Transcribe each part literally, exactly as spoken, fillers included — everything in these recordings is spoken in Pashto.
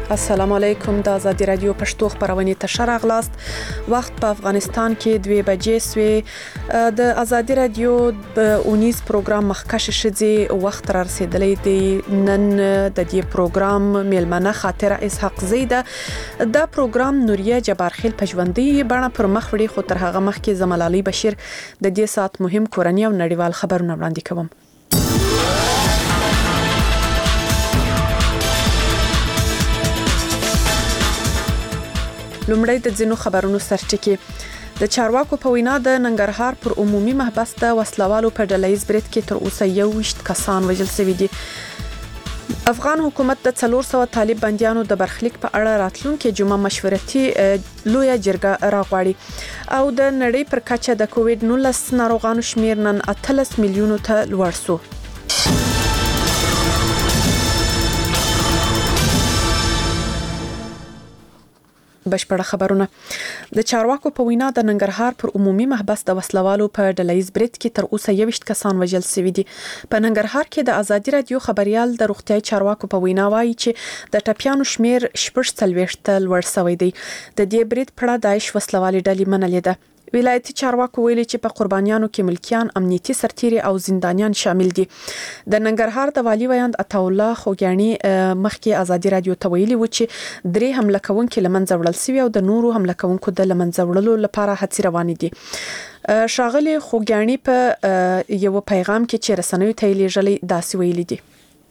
السلام علیکم د آزادي رادیو پښتو خبرونه ته شراغلاست. وخت په افغانستان کې دوه بجې سوې. د آزادي رادیو د اونیز پروګرام مخکش شدي وخت را رسیدلې دی. نن د دې پروګرام میلمنه خاطره اسحاق زیده دا پروګرام نوریه جبارخیل پجوندی بڼه پر مخ وړي، خو تر هغه مخکې زمال علي بشیر د دې سات مهم کورنی او نړیوال خبرونه وړاندې کوم. لومړی د ځینو خبرونو سرچکي. د چارواکو په وینا د ننګرهار پر عمومي محبس د وسلوالو په ډلهیز برید کې تر اوسه یوویشت کسان وژل شوي دي. افغان حکومت د څلور سوه طالب بندیانو د برخلیک په اړه راتلونکي جمعه مشورتي لویه جرګه راغواړي او د نړۍ پر کچه د کووډ نولس ناروغانو شمیر نن اتلس میلیونو ته لوړ شو. بشپړه خبرونه. د چارواکو په وینا د ننګرهار پر عمومي محبس د وسلوالو په ډلهیز برید کې تر اوسه یوویشت کسان وژل شوي دي. په ننګرهار کې د آزادي رادیو خبريال د روغتیاي چارواکو په وینا وایي چې د ټپيانو شمیر شپږ څلوېښت لوړ شوی دی. د دې برید پړه داعش وسلوالي ډلې منلې ده. ولایتي چارواکو ویلي چې په قربانیانو کې ملکیان، امنیتي سرتیري او زندانیان شامل دي. د ننګرهار د والي ویاند عطا الله خوګیانی مخکې آزادي رادیو ته ویلي و چې درې حمله کوونکي لمنځه وړل شوي او د نورو حمله کوونکو د لمنځه وړلو لپاره هڅې روانې دي. ښاغلي خوګیانی په یو پیغام کې چې رسنیو ته لیږلي داسې ویلي دي: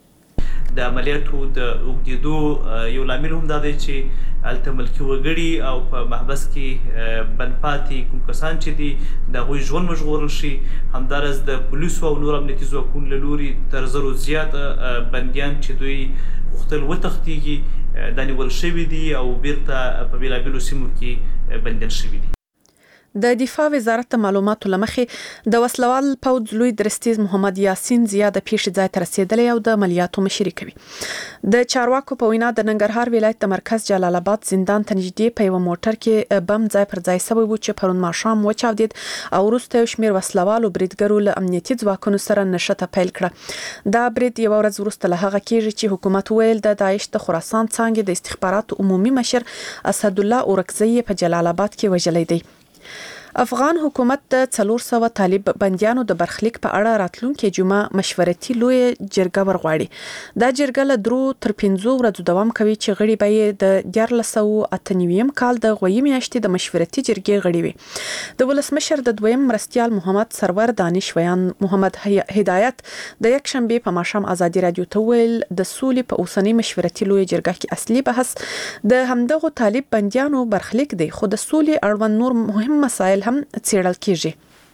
د عملیاتو د اوږدېدو یو لامل هم دا دی چې هلته ملکي وګړي او په محبس کې بند پاتې کوم کسان چې دي د هغوی ژوند وژغورل شي. همداراز د پولیسو او نور امنیتي ځواکونو له لورې تر زرو زیاته بندیان چې دوی غوښتل وتښتېږي دا نیول شوي دي او بیرته په بېلابېلو سیمو کې بندیان شوي دي. د دفاع وزارت معلوماتو لمخې د وسلوال پوځ لوی درستیز محمد یاسین زیا د پیښې ځای ته رسیدلی او د عملیاتو مشري کوي. د چارواکو په وینا د ننګرهار ولایت د مرکز جلال آباد زندان ته نږدې په یو موټر کې بم ځای پر ځای شوی و چې پرون ماښام وچاودید او وروسته یو شمېر وسلوالو بریدګرو له امنیتي ځواکونو سره نښته پیل کړه. دا برید یوه ورځ وروسته له هغه کېږي چې حکومت ویل د داعش د خراسان څانګې د استخباراتو عمومي مشر اسدالله اورکزی په جلال آباد کې وژلی دی. افغان حکومت د څلور سوه طالب بندیانو د برخلیک په اړه راتلونکي جمعه مشورتي لویه جرګه ورغواړي. دا جرګه له درو تر پنځو ورځو دوام کوي چې غړي به یې د دیارلس سوه اته نوي کال د غویي میاشتې د مشورتي جرګې غړي وي. د ولسمشر د دویم مرستیال محمد سرور دانش ویان محمد هدایت د یک شنبه په ماښام آزادي رادیو ته ویل د سولې په اوسنۍ مشورتي لویه جرګه کې اصلي بحث د همدغو طالب بندیانو برخلیک دی، خو د سولې اړوند نور مهم مسایل هم څیړل کیږي.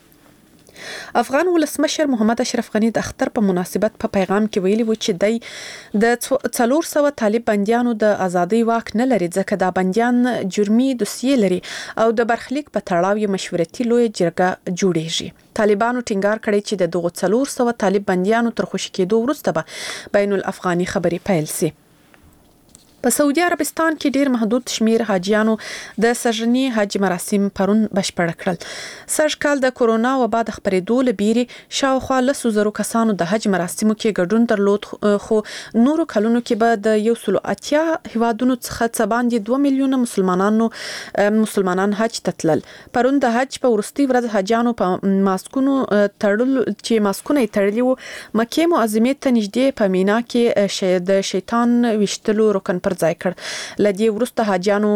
افغان ولسمشر محمد اشرف غنی د اختر په مناسبت په پیغام کې ویلي و چې دی د څلور سوه طالب بندیانو د ازادۍ واک نه لري ځکه دا بندیان جرمي دوسیې لري او د برخلیک په تړاو یې مشورتي لویه جرګه جوړیږي. طالبانو ټینګار کړی چې د دغو څلور سوه طالب بندیانو تر خوشي کېدو وروسته به بین الافغاني خبرې پیل شي. په سعودي عربستان کې ډیر محدود شمیر حاجیانو د سژني حج مراسم پرون بشپړ کړل. سږ کال د کورونا وبا د خپرېدو له بیرې شاوخوا لسو زرو کسانو د حج مراسمو کې ګډون درلود، خو نورو کلونو کې به د یو سلو اتیا هیوادونو څخه څه باندې دوه میلیونه مسلمانانو مسلمانان حج ته تلل. پرون د حج په وروستۍ ورځ حاجیانو په ماسکونو تړل چې ماسکونه یې تړلي وو مکې معظمې ته نږدې په مینا کې د شیطان ویشتلو رکن پر ځای کړ. لدی وروسته حاجیانو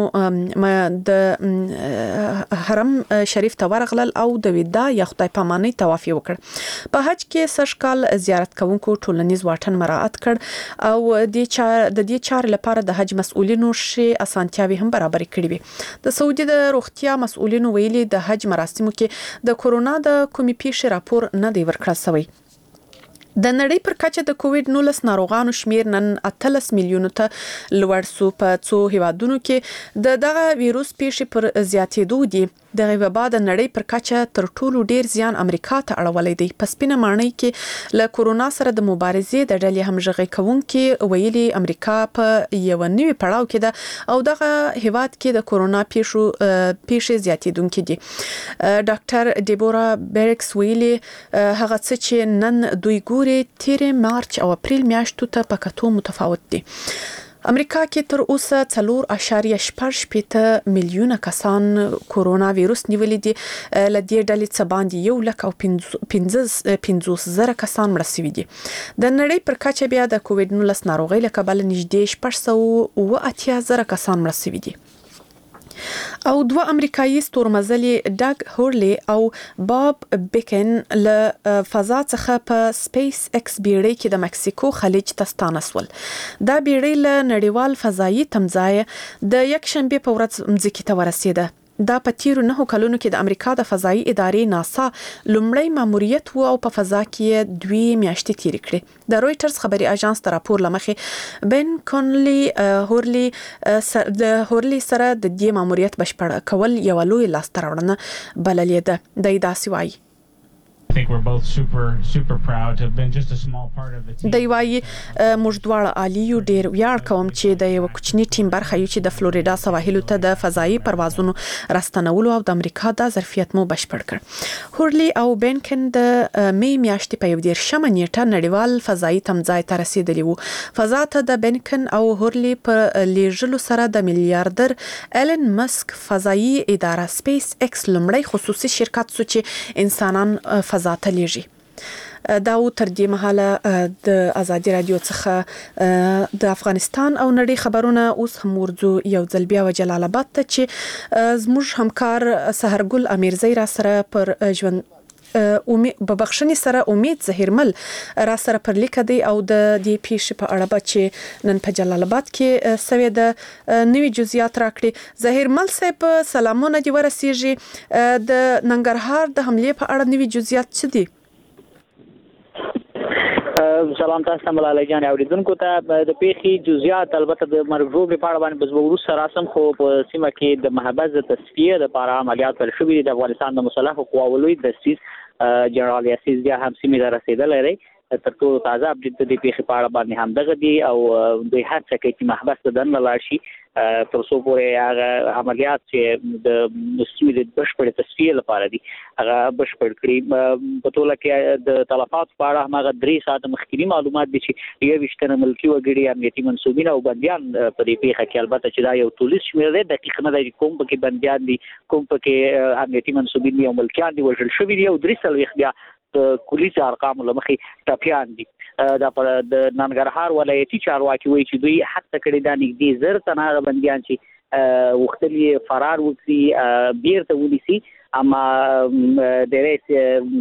د حرم شریف ته ورغلل او د ودا یا خدای پامانۍ طواف وکړ. په حج کې سږ کال زیارت کوونکو ټولنیز واټن مراعات کړ او د دې چارې لپاره د حج مسؤلینو شي اسانتیاوي هم برابر کړې وي. د سعودي د روغتیا مسؤلینو ویلي د حج مراسمو کې د کورونا د کومې پیښې راپور نه دی ورکړل شوی. د نړۍ پر کچه د کووډ نولس ناروغانو شمیر نن اتلس میلیونو ته لوړ شو. په څو هیوادونو کې د دغه ویروس پیښې پر زیاتېدو دي. دغه وبا د نړۍ پر کچه تر ټولو ډیر زیان امریکا ته اړولی دی. په سپینه ماڼۍ کې له کورونا سره د مبارزې د ډلې همغږي کوونکي ویلي امریکا په یو نوي پړاو کې ده او دغه هیواد کې د کورونا پیښو پیښې زیاتېدونکې دي. ډاکټر ډیبورا بیرکس ویلي هغه څه چې نن دوی ګوري تیر مارچ او اپریل میاشتو ته په کتو متفاوت دي. امریکا کې تر اوسه څلور اعشاریه شپږ شپېته میلیونه کسان کورونا وایروس نیولې دي. له دې ډلې څخه باندې یو لک او پنځوس زره کسان مړه شوي دي. د نړۍ پر کچه بیا د کووډ نولس ناروغۍ له کبله نږدې شپږ سوه اوه اتیا زره کسان مړه شوي دي. او دوه امریکایي ستورمزلي ډاګ هورلي او باب بیکن له فضا څخه په سپیس ایکس بیړۍ کې د مکسیکو خلیج ته ستانه سول. دا بیړۍ له نړیوال فضایي تمځای د یک شنبه په ورځ مځکې ته ورسېده. دا په تیرو نهو کلونو کې د امریکا د فضایي ادارې ناسا لومړی ماموریت وو او په فضا کې دوی میاشتې تیرې کړې. د رويټرز خبري اژانس تر راپور لمخې بن کونلی هورلی د هورلی سره د دې ماموریت بشپړ کول یو لوی لاسته راوړنه بللې ده. د داسې وایي I think we're both super super proud to have been just a small part of the team. دی وایي موږ دواړه عالی یو، ډیر ویاړ کوم چې د یو کوچنی ټیم برخه یو چې د فلوریدا سواحلو ته د فضایي پروازونو راستنولو او د امریکا د ظرفیت مو بشپړ کړ. هورلی او بینکن د می میاشتې په یو ډیر شمه نیټه نړیوال فضایي تمځای ته رسیدلی وو. فضا ته د بینکن او هورلی په لیږلو سره د میلیارډر ایلن مسک فضایي اداره سپیس ایکس لومړی خصوصي شرکت سو چې انسانان فضا ته لیږي. دا و تر دې مهاله د ازادي رادیو څخه د افغانستان او نړۍ خبرونه اوس هم ورځو یو ځل بیا و جلال آباد ته چې زموږ همکار سحرګل امیرزی را سره پر ژوند امید ببخښنې سره امید زهیرمل را سره پر لیک دی او د دې پیښې په اړه به چې نن په جلال آباد کې سوي د نوي جزئیات راکړي. زهیرمل صاحب سلامونه دی ورسیږي. د ننګرهار د حمله په اړه نوي جزئیات څه دي؟ سلام تاسو ملالۍ جان اوریدونکو ته د پیښې جزئیات البته د مرګ په اړه باندې بزبورو سره سم خو په سیمه کې د محبس د تصفیه لپاره عملیات پر شوې د افغانستان د مسلح قواو لوی دسیس جنرال یاسین بیا هم سیمه ته رسیدل لري. تر ټولو تازه اپډیټ د پیښې په اړه باندې هم دغه دی او دوی هڅه کوي چې محبس ته دننه لاړ شي تر څو پورې هغه عملیات چې د سیمې د بشپړ تصفیه لپاره دي هغه بشپړ کړي. په ټوله کې د تلفات په اړه هغه درې ساعت مخکینی معلومات دي چې یو وشتنه ملکی وګړي امنیتي منسوبین او بنديان په دې پیښه کې البته چې دا یو ټولیز شمیر دی دقیق نه دی کوم پکې بنديان دي کوم پکې امنیتي منسوبین او ملکیان دي وژل شوي دي او درې سلويخ بیا د پولیس ارقام لمخې ټاپیان دي. دا پر د ننګرهار ولایتي چارواکي وایي چې دوی هڅه کړې ده نږدې زر تنه بنديان چې وختلي فرار وکړي بیرته ونیسي اما د ریس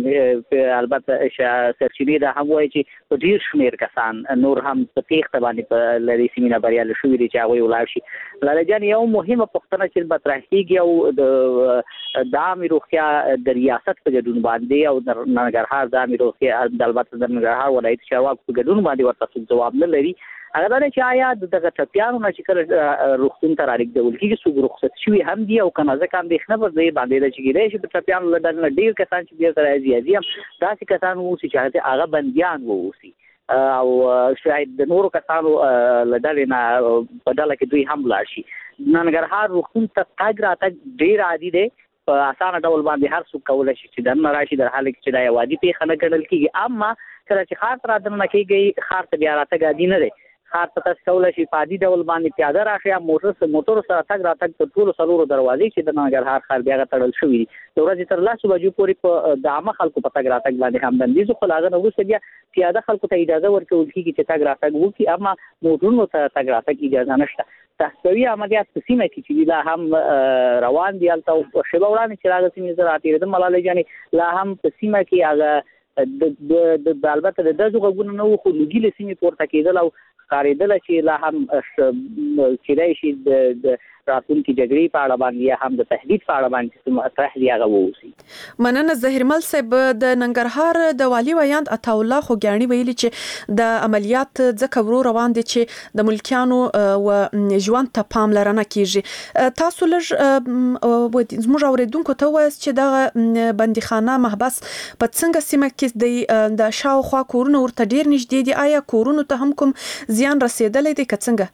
البته سرچینې دا هم وایي چې په ډیر شمیر کسان نور هم په تېښته باندې په لری سیمینه بریالي شوي دي چې هغوی ولاړ شي. لاله جان یو مهمه پوښتنه چې مطرح کېږي او د د عامې روغتیا د ریاست په ګډون باندې او د ننګرهار د عامې روغتیا البته د ننګرهار ولایتي چارواکو په ګډون باندې ورته ځواب نه لري. هغه دا چې آیا دغه ټپیانو نه چې کله روغتون ته رالیږدول کېږي څوک رخصت شوي هم دي او که نه ځکه اندېښنه پر دې باندې ده چې کېدای شي د ټپیانو له ډلې نه ډېر کسان چې بیرته راځي راځي هم داسې کسان واوسي چې هغه بندیان واوسي او شاید د نورو کسانو له ډلې نه په ډله کې دوی هم ولاړ شي. ننګرهار روغتون ته تګ راتګ ډېر عادي دی په اسانه ډول باندې هر څوک کولی شي چې دننه راشي در حاله کې چې دا یو عادي پیښه نه ګڼل کېږي. اما کله چې ښار ته را دننه کېږئ ښار ته بیا راتګ عادي نه دی. ښار ته تاسو کولی شئ په عادي ډول باندې پیاده راشئ یا موټر موټرو سره تګ راتګ تر ټولو څلورو دروازې چې د ننګرهار ښار بیا هغه تړل شوي دي د ورځې تر لسو بجو پورې په د عامه خلکو په تګ راتګ باندې هم بندیز خو له هغه نه وروسته بیا پیاده خلکو ته اجازه ورکول کېږي چې تګ راتګ وکړي اما موټرونو ته تګ راتګ اجازه نشته. تحصیلي عملیات په سیمه کې چې لا هم روان دي هلته شېبه وړاندې چې هغه سیمې زه راتېرېدم ملالۍ جانې لا هم په سیمه کې هغه د البته د ډزو غږونه نه وو خو لوګي له سیمې پورته کېدل او ښکارېدله چې لا هم کېدای شي د راتلونکي جګړې په اړه باندې یا هم د تهدید په اړه باندې چې مطرح دي هغه واوسي. مننه زهیرمل صاحب. د ننګرهار د والي ویاند عطاالله خوږیاڼي ویلي چې د عملیات ځکه ورو روان دي چې د ملکیانو و ژوند ته پاملرنه کیږي. تاسو لږ زموږ اوریدونکو ته ووایاست چې دغه بندیخانه محبس په څنګه سیمه کې دی د شاوخوا کورونه ورته ډیر نږدې دي آیا کورونو ته هم کوم زیان رسیدلی دی که څنګه؟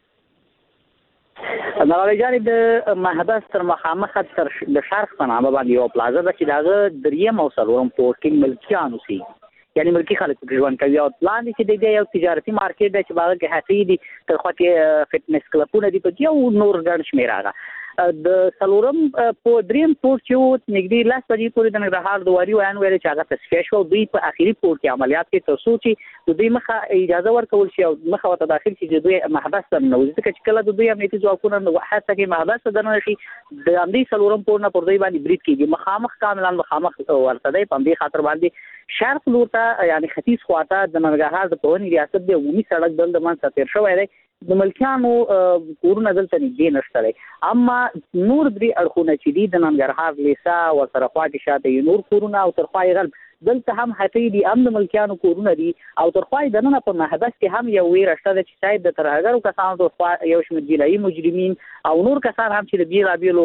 ملالۍ جانې د محبس تر مخامخ تر د شرق په نامه باندې یو پلازه ده چې د هغه دریم او څلورم پورټ کې ملکیان اوسېږي یعنی ملکی خلک ژوند کوي او لاندې چې د یو تجارتي مارکیټ دی چې باغ کې هڅې دي تر خو کې فټنس کلبونه دي په یو نور ګڼ شمیر راغله د سلورم په دریم پورت چې نږدې لاس پدې پورې د نګرهار دواري وایي ویل چې هغه تصفیه شو دوی په اخیری پورت کې عملیات کې ترڅو چې دوی مخه اجازه ورکول شي او مخه ورته داخل شي چې دوی محبس ته نو ځکه چې کله دوی امنیتي ځواکونه نو حتی کې محبس ته نه شي د امنیتي سلورم پورت نه پر دوی باندې بریټ کیږي مخامخ کاملا مخامخ ورته دی په دې خاطر باندې شرق لور ته یعنی ختیځ خواته د نګرهار د پوهنې ریاست د عمومي سړک بل د منځ تیر شوی دی د ملکیانو کورونه دلته نږدې نشته دی اما نور درې اړخونه چې دي د ننګرهار لیسا ورسره خوا کې شاته یو نور کورونه او تر خوا غرب دلته هم هټۍ دي هم د ملکیانو کورونه دي او تر خوا د نن په محبس کې هم یو ویره شته چې شاید د ترهګرو کسانو تر خوا یو شمېر جنایي مجرمین او نور کسان هم چې د بیلابیلو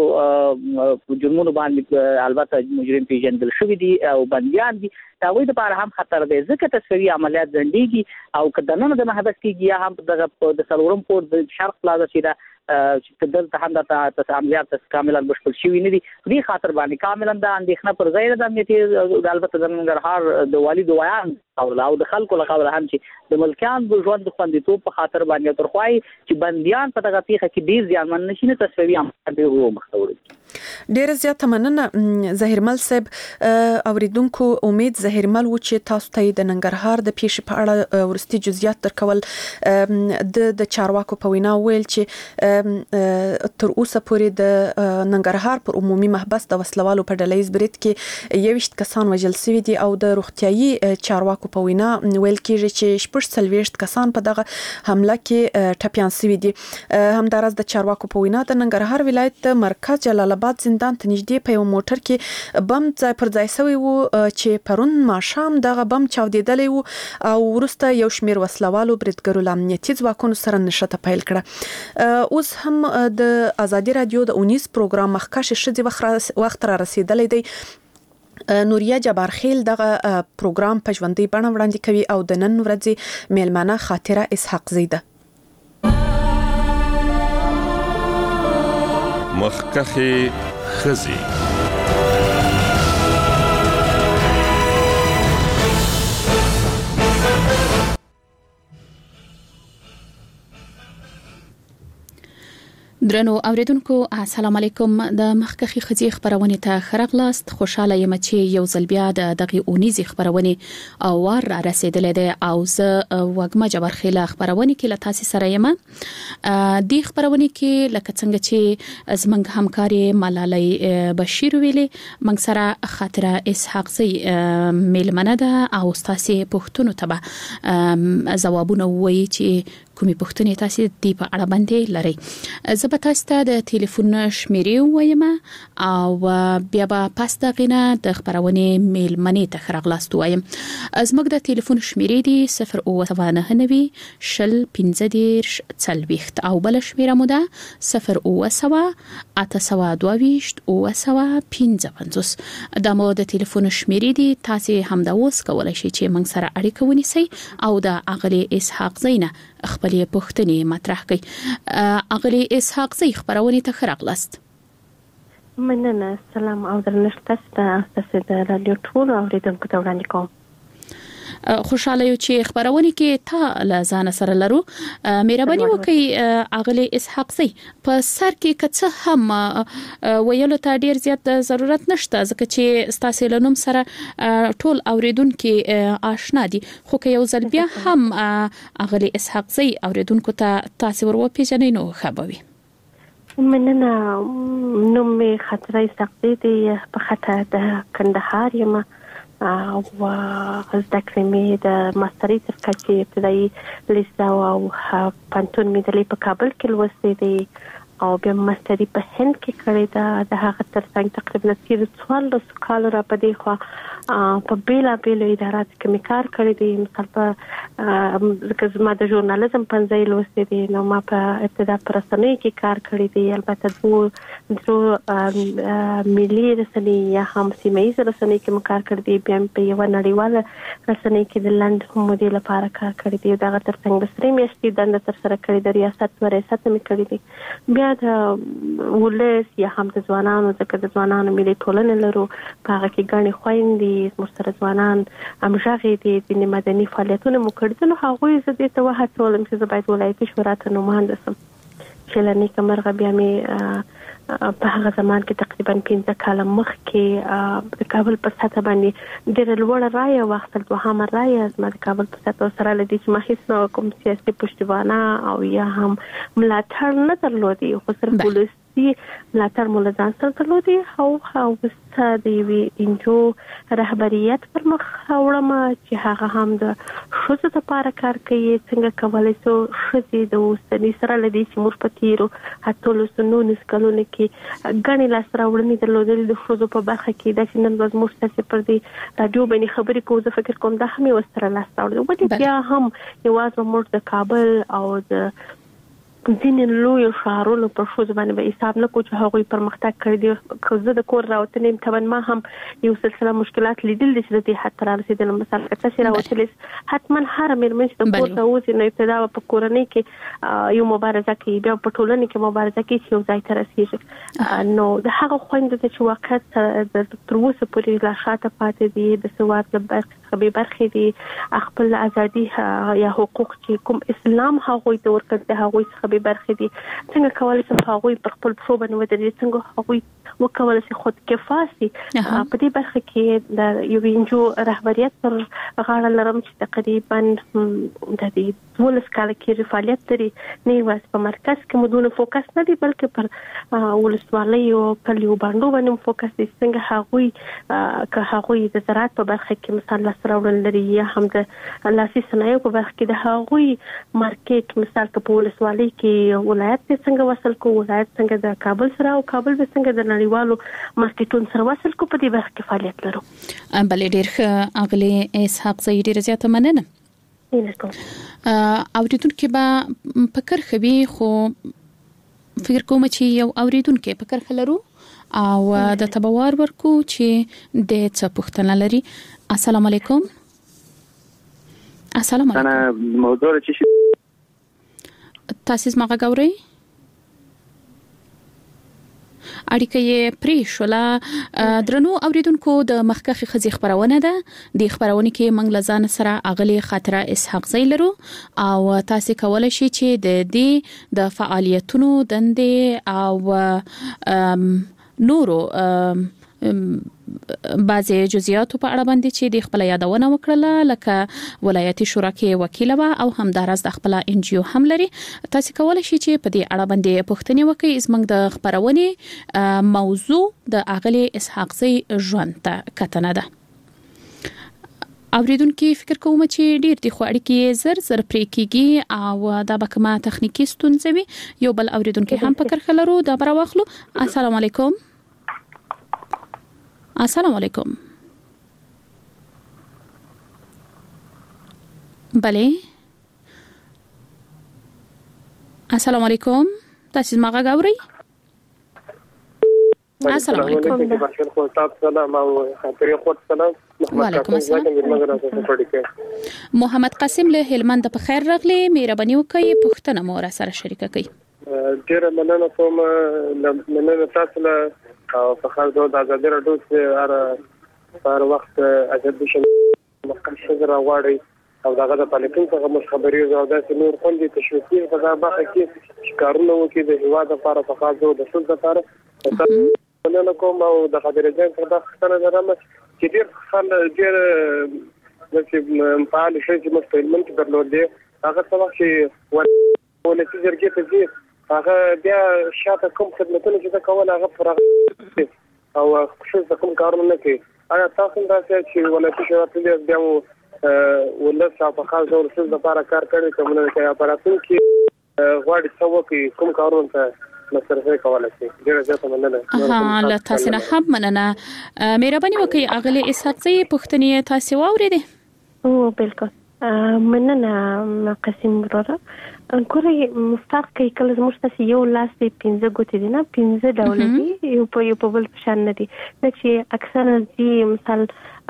جرمونو باندې البته مجرم پیژندل شوي دي او بندیان دي هغوی دپاره هم خطر دی ځکه تصفیوي عملیات ځنډېږي او که دننه د محبس کېږي یا هم دغه د څلورم پورت د شرق پلازه چې ده چې دلته هم د عملیات کاملا بشپړ شوي نه دي دې خاطر باندې کاملا د اندېښنه پر ځای د امنیتي البته د ننګرهار د والي دعایان او د خلکو له قوله هم چې د ملکیان د ژوند د خوندیتوب په خاطر باندې تر خوا چې بندیان په دغه پیښه کې ډېر زیانمن نه شي نه تصفیوي عملیات ډېر مخته وړي ډېره زیاته مننه ظهیرمل صاحب اوریدونکو امید ظهیرمل و چې تاسو ته د ننګرهار د پیښې په اړه ورستي جزئیات درکول د د چارواکو په وینا ویل چې تر اوسه پورې د ننګرهار پر عمومي محبس د وسلوالو په ډلهیز برید کې یوشت کسان وژل شوي دي او د روغتیايي چارواکو په وینا ویل کېږي چې شپږ څلوېښت کسان په دغه حمله کې ټپیان شوي دي همداراز د چارواکو په وینا د ننګرهار ولایت مرکز جلال آباد زندان ته نږدې په یو موټر کې بم ځای پر ځای شوی و چې پرون ماښام دغه بم چاودېدلی و او وروسته یو شمېر وسلوالو بریدګرو له امنیتي ځواکونو سره نښته پیل کړه اوس هم د ازادي راډیو د اونیز پروګرام مخکښې ښځې وخت را رسېدلی دی نوریا جبار خیل دغه پروګرام په ژوندۍ بڼه وړاندې کوي او د نن ورځې میلمانه خاطره اسحاق زی ده مخکښې ښځې درنو اوریدونکو السلام علیکم د مخکخي خزي خبرونه ته خرغلاست خوشاله یم چې یو ځل بیا د دغه اونیزي خبرونه او ور را رسیدلې ده او زه وګما جبر خیله خبرونه کې لتاسي سره یم د خبرونه کې لکه څنګه چې زمنګ همکاري ملالۍ بشیر ویلې منګ سره خاطره اسحاق زی میلمنه ده او تاسو پښتون ته به ځوابونه وایي چې کومې پوښتنې تاسو د په اړه باندې لرئ زه به تاسو ته د ټلیفون شمیرې وایم او بیا به پاس دغه د خبرونه میلمنې ته خرغلاست وایم زموږ د ټلیفون شمیرې دی صفر اوه نهه نوي شل پنځه دېرش څلوېښت او بل شمیره مو ده صفر اوه سوه اته سوه دوه ویشت اوه سوه پنځه پنځوس دا مو د ټلیفون شمیرې دی تاسو هم دا اوس کولای شئ چې موږ سره اړیکه ونیسئ او د اغلی اسحاق زینه خپلې پوښتنې مطرح کړئ اغلی اسحاق زی خبرونه ته خرغلاست مننه سلام او درنښت تاسو ته د رادیو ټول اوریدونکو ته وړاندې کوم خوشاله یو چې خبرونه کې تا له ځان سره لرو مهرباني وکړئ اغلی اسحاق زی په سر کې کڅ هم ویلو ته ډیر زیات ضرورت نشته ځکه چې تاسو له نوم سره ټول اوریدونکو آشنا دي خو که یو ځل بیا هم اغلی اسحاق زی اوریدونکو ته تاسو ورو پیژنئ نو خبروي مننه نوم می خاطره اسحاق زی دی په خطه د کندهار یم او زده کړې مې د ماستري تر کچې ابتدایي لیسه او پانتون مې د په کابل کې لوستې دي او بیا ماستري په هند کې کړې ده د هغه ترڅنګ تقریبا تیر څوارلس کال را پدې خو په بیلا بیلو ادارات کې مې کار کړی دی مثلا په ځکه زما د ژورنالیزم پنځه لوستې دي نو ما په ابتدا پر رسنۍ کې کار کړی دی البته دوه درو ملي رسنۍ یا هم سیمه ییزه رسنۍ کې مو کار کړی دی بیا په یو نړیواله رسنۍ کې د لند مودې لپاره کار کړی دی دا ترڅنګ د سری میاشتې دنده تر سره کړی د ریاست و ریاست مې کړی دی بیا د ولس یا هم د ځوانانو ځکه د ځوانانو ملي ټولنه لرو په هغه کې ګڼې خويندې مستر ځوانان امژغې دي د مدني فعالیتونو مو کړی نو هغه زه دې ته وهڅولم چې زه باید ولایتي شورا ته نماینده شم چې لنی کمرغه بیا مې په هغه زمان کې تقریبا پنځه کاله مخکې د کابل په سطح باندې ډېر لوړ رایه واخیستل دوهمه رایه زما د کابل په سطح سره لدی چې ما هیڅ نو کوم سیاسي پشتوانه او یا هم ملاتړ نه درلودي خو صرف پولیس ملاتړ مو له ځان سره درلودي او هغه د وی انجو رهبریت پر مخ وړم چې هغه هم د ښځو لپاره کار کوي څنګه کولای شو ښځې د اوسني سره لدی چې موږ په تیرو اتلو سنونو سکلونه کې غني لاس راوړنې درلودل د ښځو په برخه کې د نن ورځ موږ تاسو پر دې رادیو باندې خبرې کوو زه فکر کوم دا هم وستره لاس راوړل وبدي بیا هم یوازې موږ د کابل او د ځینې لوی ښارونو په ښځو باندې به حساب نه کوو چې هغوی پرمختګ کړی دی که زه د کور راوتنې طبعا ما هم یو سلسله مشکلات لیدل دي چې د دې حد ته رارسېدلم مثلا که تاسې راوتلې حتما هره مېرمن چې د کور ته وځي نو ابتدا په کورنۍ کې یو مبارزه کوي بیا په ټولنه کې مبارزه کوي چې یو ځای ته رسېږي نو د هغه خویندو ته چې واقعیت تر اوسه پورې لا شاته پاتې دي د سواد د برخې برخې دي خپل ازادي یا حقوق چې کوم اسلام هغوی ته ورکړي د هغوی څخه برخې دي څنګه کولای شي هغوی په خپل پرو باندې ودرېږي څنګه هغوی وکولای شي خود کفاسي په دې برخه کې د یو انجو رهبریت پر غاړه لرم چې تقریبا د دې ولس کال کې فعالیت لري نه یوازې په مرکز کې مودونه فوکس نه دی بلکې پر ولسوالۍ او کلیو باندې باندې فوکس دي څنګه هغوی که هغوی د زراعت په برخه کې مثلا سره ولري یا هم د لاسي صنایعو په برخه کې د هغوی مارکیټ مثال په ولسوالۍ کې ولایت څنګه وصل کو ولایت څنګه د کابل سره او کابل به څنګه د نړیوالو مارکیټونو سره وصل کو په دې برخه کې فعالیت لرو بل ډیر ښه اغلی اسحاق زیدی رضایت مننه اوریدونکو به فکر خوي خو فکر کوم چې یو اوریدونکو فکر خلرو او د تبوار ورکو چې د څه پوښتنه لري السلام علیکم السلام علیکم انا موضوع چې تاسو زما غوړی اړیکه یې پرې شوله درنو اوریدونکو د مخکخي خزي خبرونه ده د خبرونه کې منګ لزان سره اغلی خاطره اسحاق زی لرو او تاسو کولای شئ چې د دې د فعالیتونو دندې او نورو بعضی جزئیات په اړه باندې چې د خپل یادونه وکړه لکه ولایتي شورا کې وکیل و او همدارس د خپل ان جی او هم لري تاسو کولای شئ چې په دې اړه باندې پوښتنه وکړئ زموږ د خبرونه موضوع د اغلی اسحاق زی ژوند ته کتنه ده اوریدونکو فکر کوم چې ډیر د خوړی کې زر زر پرې کیږي او دا به کومه تخنیکی ستونزه وي یو بل اوریدونکو هم فکر خلرو دا بر واخلو السلام علیکم السلام علیکم بله السلام علیکم تاسو ما غاوري السلام علیکم السلام وعلیکم السلام محمد قاسم له هلمند په خیر راغلی مهرباني وکړئ پښتنه مو را سره شریک کړئ ډیر مننه کوم مننه تاسو له او په خاص ډول د ازادي راډیو چې هر هر وخت ازادي شي مخکې شګر راوړي او دغه د پالیټین څخه مش خبري زو د نور خوندې تشویقي په دغه کې کارونه وکړي د هوا د لپاره په خاص ډول د شول لپاره نن کوم او د خبرې ځان څخه د ختنه درامه چې ډیر خل ډیر چې په حال شي چې مستقیمن درلودي هغه څه چې ولې چې جرګې ته ځي هغه بیا شاته کوم خدمتونه چې دا کول هغه پر او څه کوم کارونه نه کوي ایا تاسو راځي چې ولایتي شورا ته بیا ولس په خاص ډول څه د لپاره کار کوي کومه کې اپراتون کې غواړي څه وکړي کوم کارونه ته مصرفه کولای شي ډیره زیاته مننه ها لا تاسو نه هم مننه مهرباني وکړئ اغلی اسحاق زی پښتنې تاسو واوریده او بالکل مننه قسم وروره ګورې مفتاق کې کله زموږ تاسو یو لاس دی پنځه ګوتې دي نه پنځه ډول دي یو په یو په بل شان نه دي چې اکثره دي مثال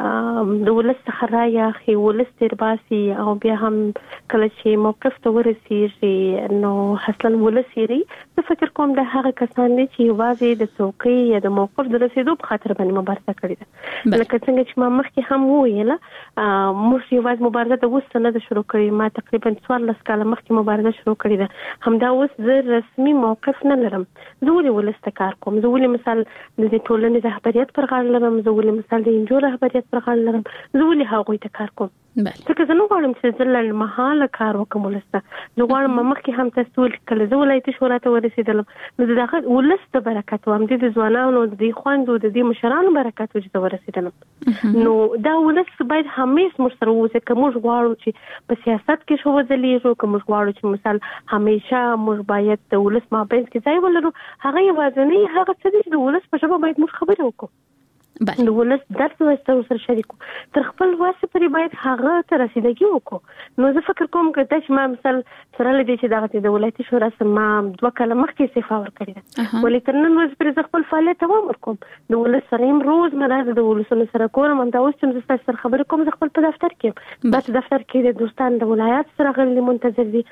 د ولس څخه رايخي ولس تر باسي او بیا هم کله چې موقف ته ورسیږي نو اصلا ولس یې زه فکر کوم د هغه کسان دي چې واځي د څوکۍ یا د موقف د رسیدو په خاطر باندې مبارزه کړې ده لکه څنګه چې ما مخکې هم وویل موږ یوازې مبارزه د اوس نه د شروع کړې ما تقریبا څوارلس کاله مخکې مبارزه شروع کړې ده همدا اوس زه رسمي موقف نه لرم زه ولې ولس ته کار کوم زه ولې مثال د ټولنې رهبریت پر غاړه لرم زه ولې مثال د انجو رهبریت پر غاړه لرم زه ولې هغوی ته کار کوم ځکه زه نه غواړم چې زه لنډمهاله کار وکړم ولس ته زه غواړم مخکې هم تاسو ویل کله زه ولایتي شورا ته ورسېدلم نو د دغه ولس ته برکت و همدې د ځوانانو د دې خویندو د دې مشرانو برکت و چې زه ورسېدلم نو دا ولس باید همیش موږ سره واوسي که موږ غواړو چې په سیاست کې شو وځلیږو که موږ غواړو چې مثال همیشه موږ باید د ولس مابینځ کې ځای ولرو هغه یوازینی هغه څه دی چې د ولس په ژبه باید موږ خبرې وکړو د ولس درس وایسته سره شریکو تر خپل واسه پرې باید هغه ته رسیدګي وکړو نو زه فکر کوم چې چې ما مثال سره لدی چې دغه د ولایتي شورا سم دوه کاله مخکې استعفا ورکړې ده ولې تر نن ورځې پرې خپل فعالیت دوام ورکوم د ولس سره هم روز مرزه د ولسونو سره کوم هم دا اوس چې زه سره خبرې کوم خپل په دفتر کې بس دفتر کې د دوستان د ولایت سره غلي منتظر دي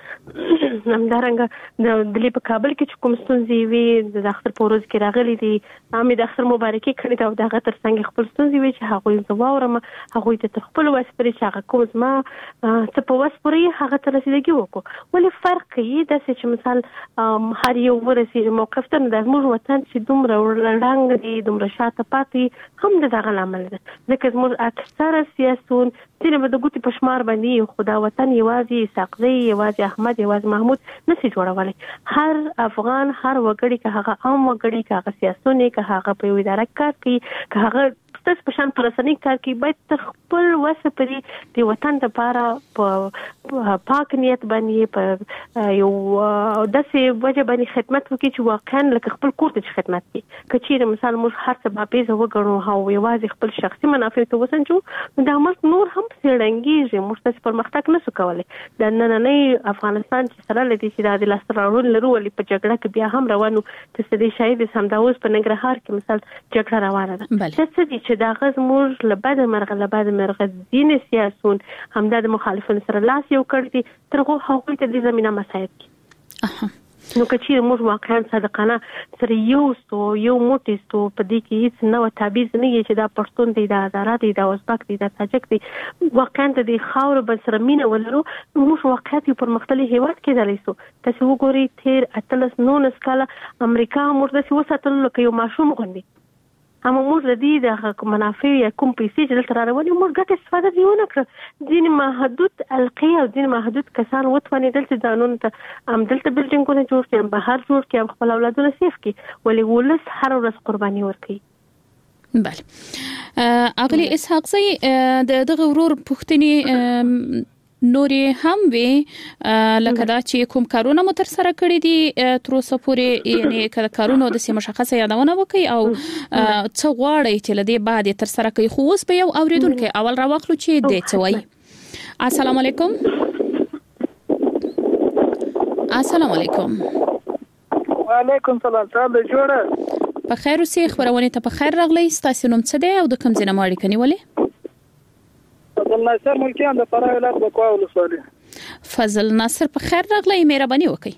همدارنګه د دلی په کابل کې چې کوم ستونزې وي د اختر پروز کې راغلي دي امي د اختر مبارکي کړې دا دغه څنګه خپل ستونزې وي چې هغه زه واورم هغه ته تر خپل وس پرې چې هغه کوم ما څه په وس پرې هغه ته رسیدګي وکړو ولې فرق یې د چې مثال هر یو ورسي موقف ته د موږ وطن چې دومره وړاندې دي دومره شاته پاتې هم د دغه عمل ده ځکه موږ اکثره سیاسون چې به د ګوتې په شمار باندې خدا وطن یوازې ساقزي یوازې احمد یوازې محمود نشي جوړولای هر افغان هر وګړي که هغه عام وګړي که هغه سیاسون که هغه په یو اداره کار کوي که هغه تاسو په شان پرسنۍ کار کوي باید تر خپل وسه پرې د وطن لپاره په پاک نیت باندې په یو داسې وجه باندې خدمت وکړي چې واقعا لکه خپل کور ته خدمت کوي کچېره مثال موږ هر څه باپیزه وګڼو او یوازې خپل شخصي منافع ته وسنجو دا ملک نور هم سړنګيږي موږ تاسو پرمختګ نشو کولای د نننۍ افغانستان چې سره لدی چې د لاستراړون لرو ولې په جګړه کې بیا هم روانو ته د شاید سمداوس په ننګرهار کې مثال جګړه روانه ده څه دي چې دا غز موږ لبد مرغه لبد مرغه دین سیاسون همدا د مخالفینو سره لاس یو کړی ترغه هغوی ته د زمينه مساعد کی نو کچې موږ واقعا صادقانه سره یو ستو یو موټیستو په دې کې هیڅ نو تعبیز نه یي چې دا پښتون دی دا آزاد دی دا ازبک دی دا تاجک دی واقعا د خاور بل سره مینه ولرو موږ واقعا په مختلفو هیواد کې دلیسو تاسو وګورئ تیر اتلس نو نسکاله امریکا مرده سی وساتل لکه یو ماشوم غوندي اما موږ د دې د منافع یا کوم پیسې چې دلته راوړي موږ ګټه استفاده دیونه کړ ځین محدود القی او ځین محدود کسان وټونی دلته ځانون ته ام دلته بلډینګونه جوړ کړي بهر جوړ کړي خپل اولادونه سیف کړي ولې ولس هر ورځ قرباني ورکړي بله اغلی اسحاق زئی د دغه ورور پښتني نورې هم وي لکه دا چې کوم کارونه مو تر سره کړی دي تر اوسه پورې یعنی کارونه د سیمه مشخصه یادونه وکي او څو غواړي چې لدی بعد تر سره کوي خو اوس به یو اوریدونکو اول راوخلو چې د څوي السلام علیکم السلام علیکم وعلیکم السلام صاحب جوړه په خیر اوسې خبرونه ته په خیر راغلی ستاسو نوم څه دی او د کوم ځای نه ماړی کني ولې فضل ناصر ملکیان د فراه ولایت بکوا ولسوالۍ فضل ناصر په خیر راغلی مهرباني وکړئ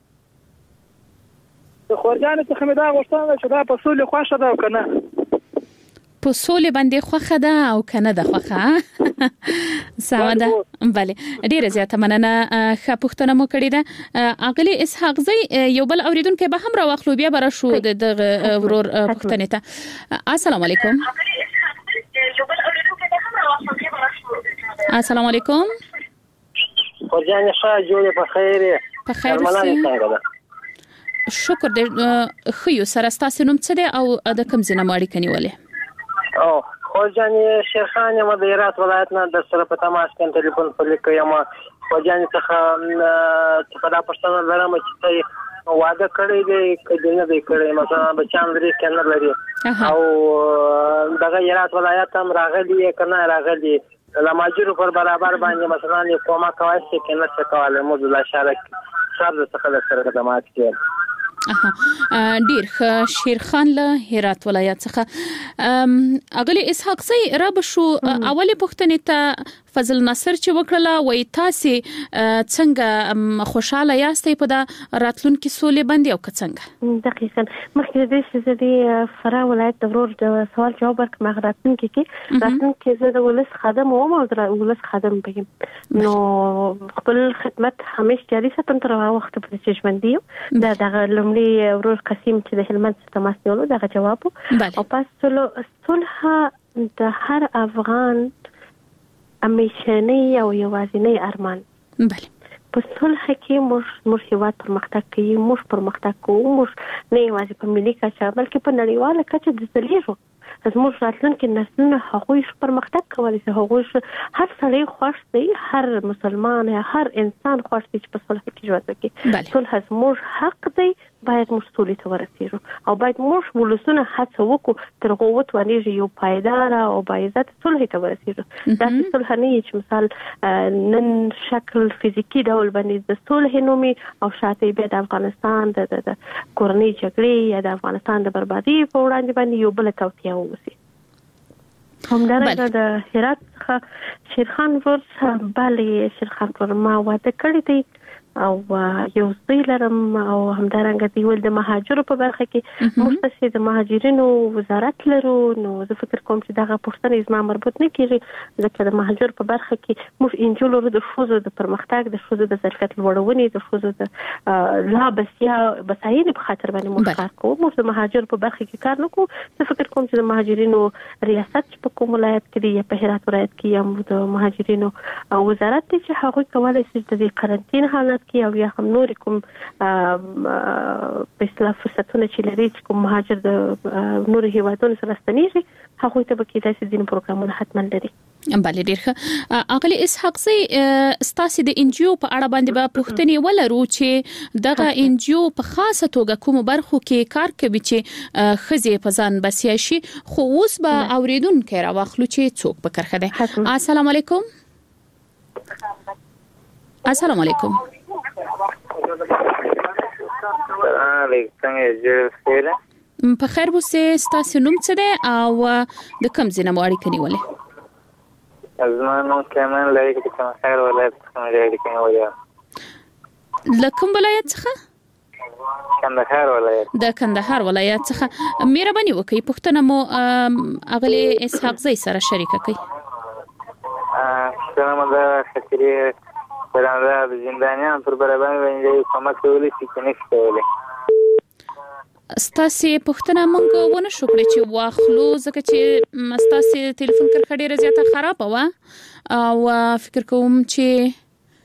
د خورجان څخه مې دا غوښتنه چې دا په سولې خوښه ده او کنه په سولې باندې خوښه ده او کنه ده خوښه ساده bale ډیره زیاته مننه ښه پوښتنه مو کړې ده اغلی اسحاق زئی یو بل اوریدونکو به هم راوخلو بیا بر شو د ورور پوښتنه ته السلام علیکم السلام علیکم خورجان ښه جوړه په خیر په خیر سي شکر دې خو سره ستاسو نوم څه دی او د کوم ځای نه ماړی کني ولې او خورجان شیخان یم د هرات ولایت نه د سره په تماس کې ټلیفون په لیکه یم خورجان څخه څخه دا پښتنه لرم چې واده کړی دی کله نه دی کړی مثلا بچان لري کنه لري او دغه هرات ولایت هم راغلی کنه راغلی د ماجرو پر برابر باندې مثلا یو کومه کوي چې نه څه کوله موږ لا شارک صاحب څخه د سره خدمات کوي. اها ډیر ښه شیرخان له هرات ولایت څخه اغلی اسحاق سي رب شو اوله پښتنې ته فضل نصر چې وکړه وای تاسو څنګه خوشاله یاستئ په د راتلونکو سولې باندې او څنګه؟ دقیقاً مخکې د دې چې د فراه ولایت د ورور د سوال جواب ورکړم هغه راتلونکي کې راتلونکي زه د ولس خادم وم او د ولس خادم بیم نو خپل خدمت همیشه جاري ساتم تر هغه وخت پورې چې ژوند دي دا دغه لومړی ورور قسیم چې د هلمند څخه تماس نیولو دغه جواب او پس صلح د هر افغان امیشنی او یوازینی ارمان. بله. په صلح کې موږ موږ هیواد پرمختګ کوي، موږ پرمختګ کوو، موږ نه یوازې په ملي کچه بلکې په نړیواله کچه د ځلیږو. زموږ راتلونکي نسلونه هغوی پرمختګ کولی شي، هغوی هر سړی خوښ دی، هر مسلمان یا هر انسان خوښ دی چې په صلح کې ژوند وکړي. صلح زموږ حق دی، باید موږ سولې ته ورسېږو او باید موږ ولسونه هڅه وکړو تر هغو وتوانېږي یو پایداره او باعزته صلح ته ورسېږو. داسې صلح نه وي چې مثال نن شکل فزیکي ډول باندې د صلح نومي او شاته بیا د افغانستان د کورنۍ جګړې یا د افغانستان د بربادي په وړاندې باندې یو بل توطیه ووسي. همدارنګه د هرات څخه شیرخان ورور بلې شیرخان ورور ما واده کړی دی او یو ځای لرم او همدارنګه دی ول د مهاجرو په برخه کې مختص د مهاجرینو وزارت لرو. نو زه فکر کوم چې دغه پوښتنه زما مربوط نه کیږي ځکه د مهاجرو په برخه کې موږ انجولو د ښځو د پرمختګ د ښځو د ظرفیت لوړونې د ښځو د لا بسیا بساینې په خاطر باندې موږ کار کوو. موږ د مهاجرو په برخه کې کار نه کوو. زه فکر کوم چې د مهاجرینو ریاست په کوم ولایت کې دی یا په هرات ولایت کې یا د مهاجرینو وزارت دی چې هغوی کولی شي د قرنطین حالت کې او یا هم نور کوم په اصطلاح فرصتونه چې لري چې کوم مهاجر د نور هیوادونو سره ستنیږي هغوی ته به کې داسې ځینې پروګرامونه حتما لري. بله ډیر ښه. اغلی اسحاق سي ستاسو د انجیو په اړه باندې به پوښتنې ولرو چې دغه انجیو په خاصه توګه کوم برخو کې کار کوي چې خزې په ځان بسیا شي خو اوس به اوریدونکو راوخلو چې څوک په کرخه ده. السلام علیکم. السلام علیکم. په خیر وسه ستاسو نوم څه دی او د کوم ځای نه مو اړیکه نیولې؟ زما نوم کمال لري چې کوم خیر ولایت څخه اړیکه نیولې. له کوم ولایت څخه؟ کندهار ولایت. د کندهار ولایت څخه مهرباني وکړئ پوښتنه مو اغلی اسحاق زئی سره شریک کړئ. سلام ده خطري سلام ده د زندانیان پر برابر باندې کومک کولی شي چې نشته ویلي. ستاسو پوښتنه مونږ ونه شو کړی چې واخلو ځکه چې ستاسو ټلیفون کرښه ډیره زیاته خراب وه او فکر کوم چې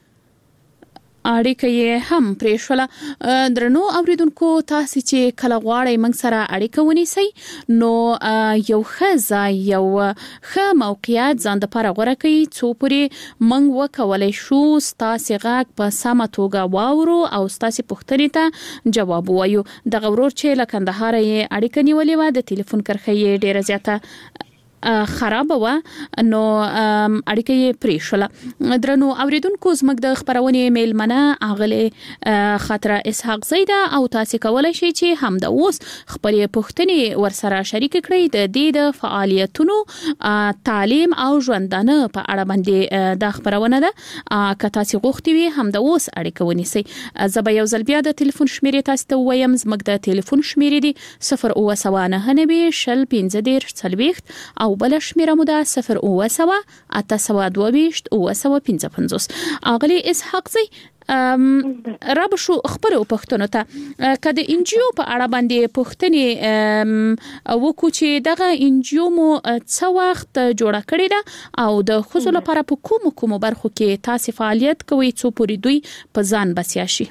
اړیکه یې هم پرې شوله. درنو اوریدونکو تاسو چې کله غواړئ موږ سره اړیکه ونیسئ نو یو ښه ځای یو ښه موقعیت ځان دپاره غوره کړئ څو پورې موږ وکولی شو ستاسو غږ په سمه توګه واورو او ستاسو پوښتنې ته جواب ووایو. دغه ورور چې له کندهاره یې اړیکه نیولې وه د ټلیفون کرښه یې ډیره زیاته خراب و نو اړیکه یې پرې شوله. درنو اوریدونکو زموږ د خبرونې میلمنه اغلی خاطره اسحاق زئی ده او تاسو کولای شئ چې هم د اوس خپلې پوښتنې ورسره شریک کړئ د دې د فعالیتونو تعلیم او ژوندانه په اړه باندې د خبرونه ده. که تاسو غوښتي وي هم د اوس اړیکه ونیسئ. زه به یو ځل بیا د ټلیفون شمیرې تاسو ته ووایم. زموږ د ټلیفون شمیرې دي صفر اوه سوه نهه نوي شل پنځه دېرش څلوېښت او بل شمیره مو ده صفر اوه سوه اته سوه دوه ویشت اوه سوه پنځه پنځوس. اغلی اسحاق زئی رب شو خبرو پښتنو ته که د انجیو په اړه باندې پوښتنې وکړو چې دغه انجیو مو څه وخت جوړه کړې ده او د ښځو لپاره په کومو کومو برخو کې تاسو فعالیت کوئ څو پورې دوی په ځان بسیا شي؟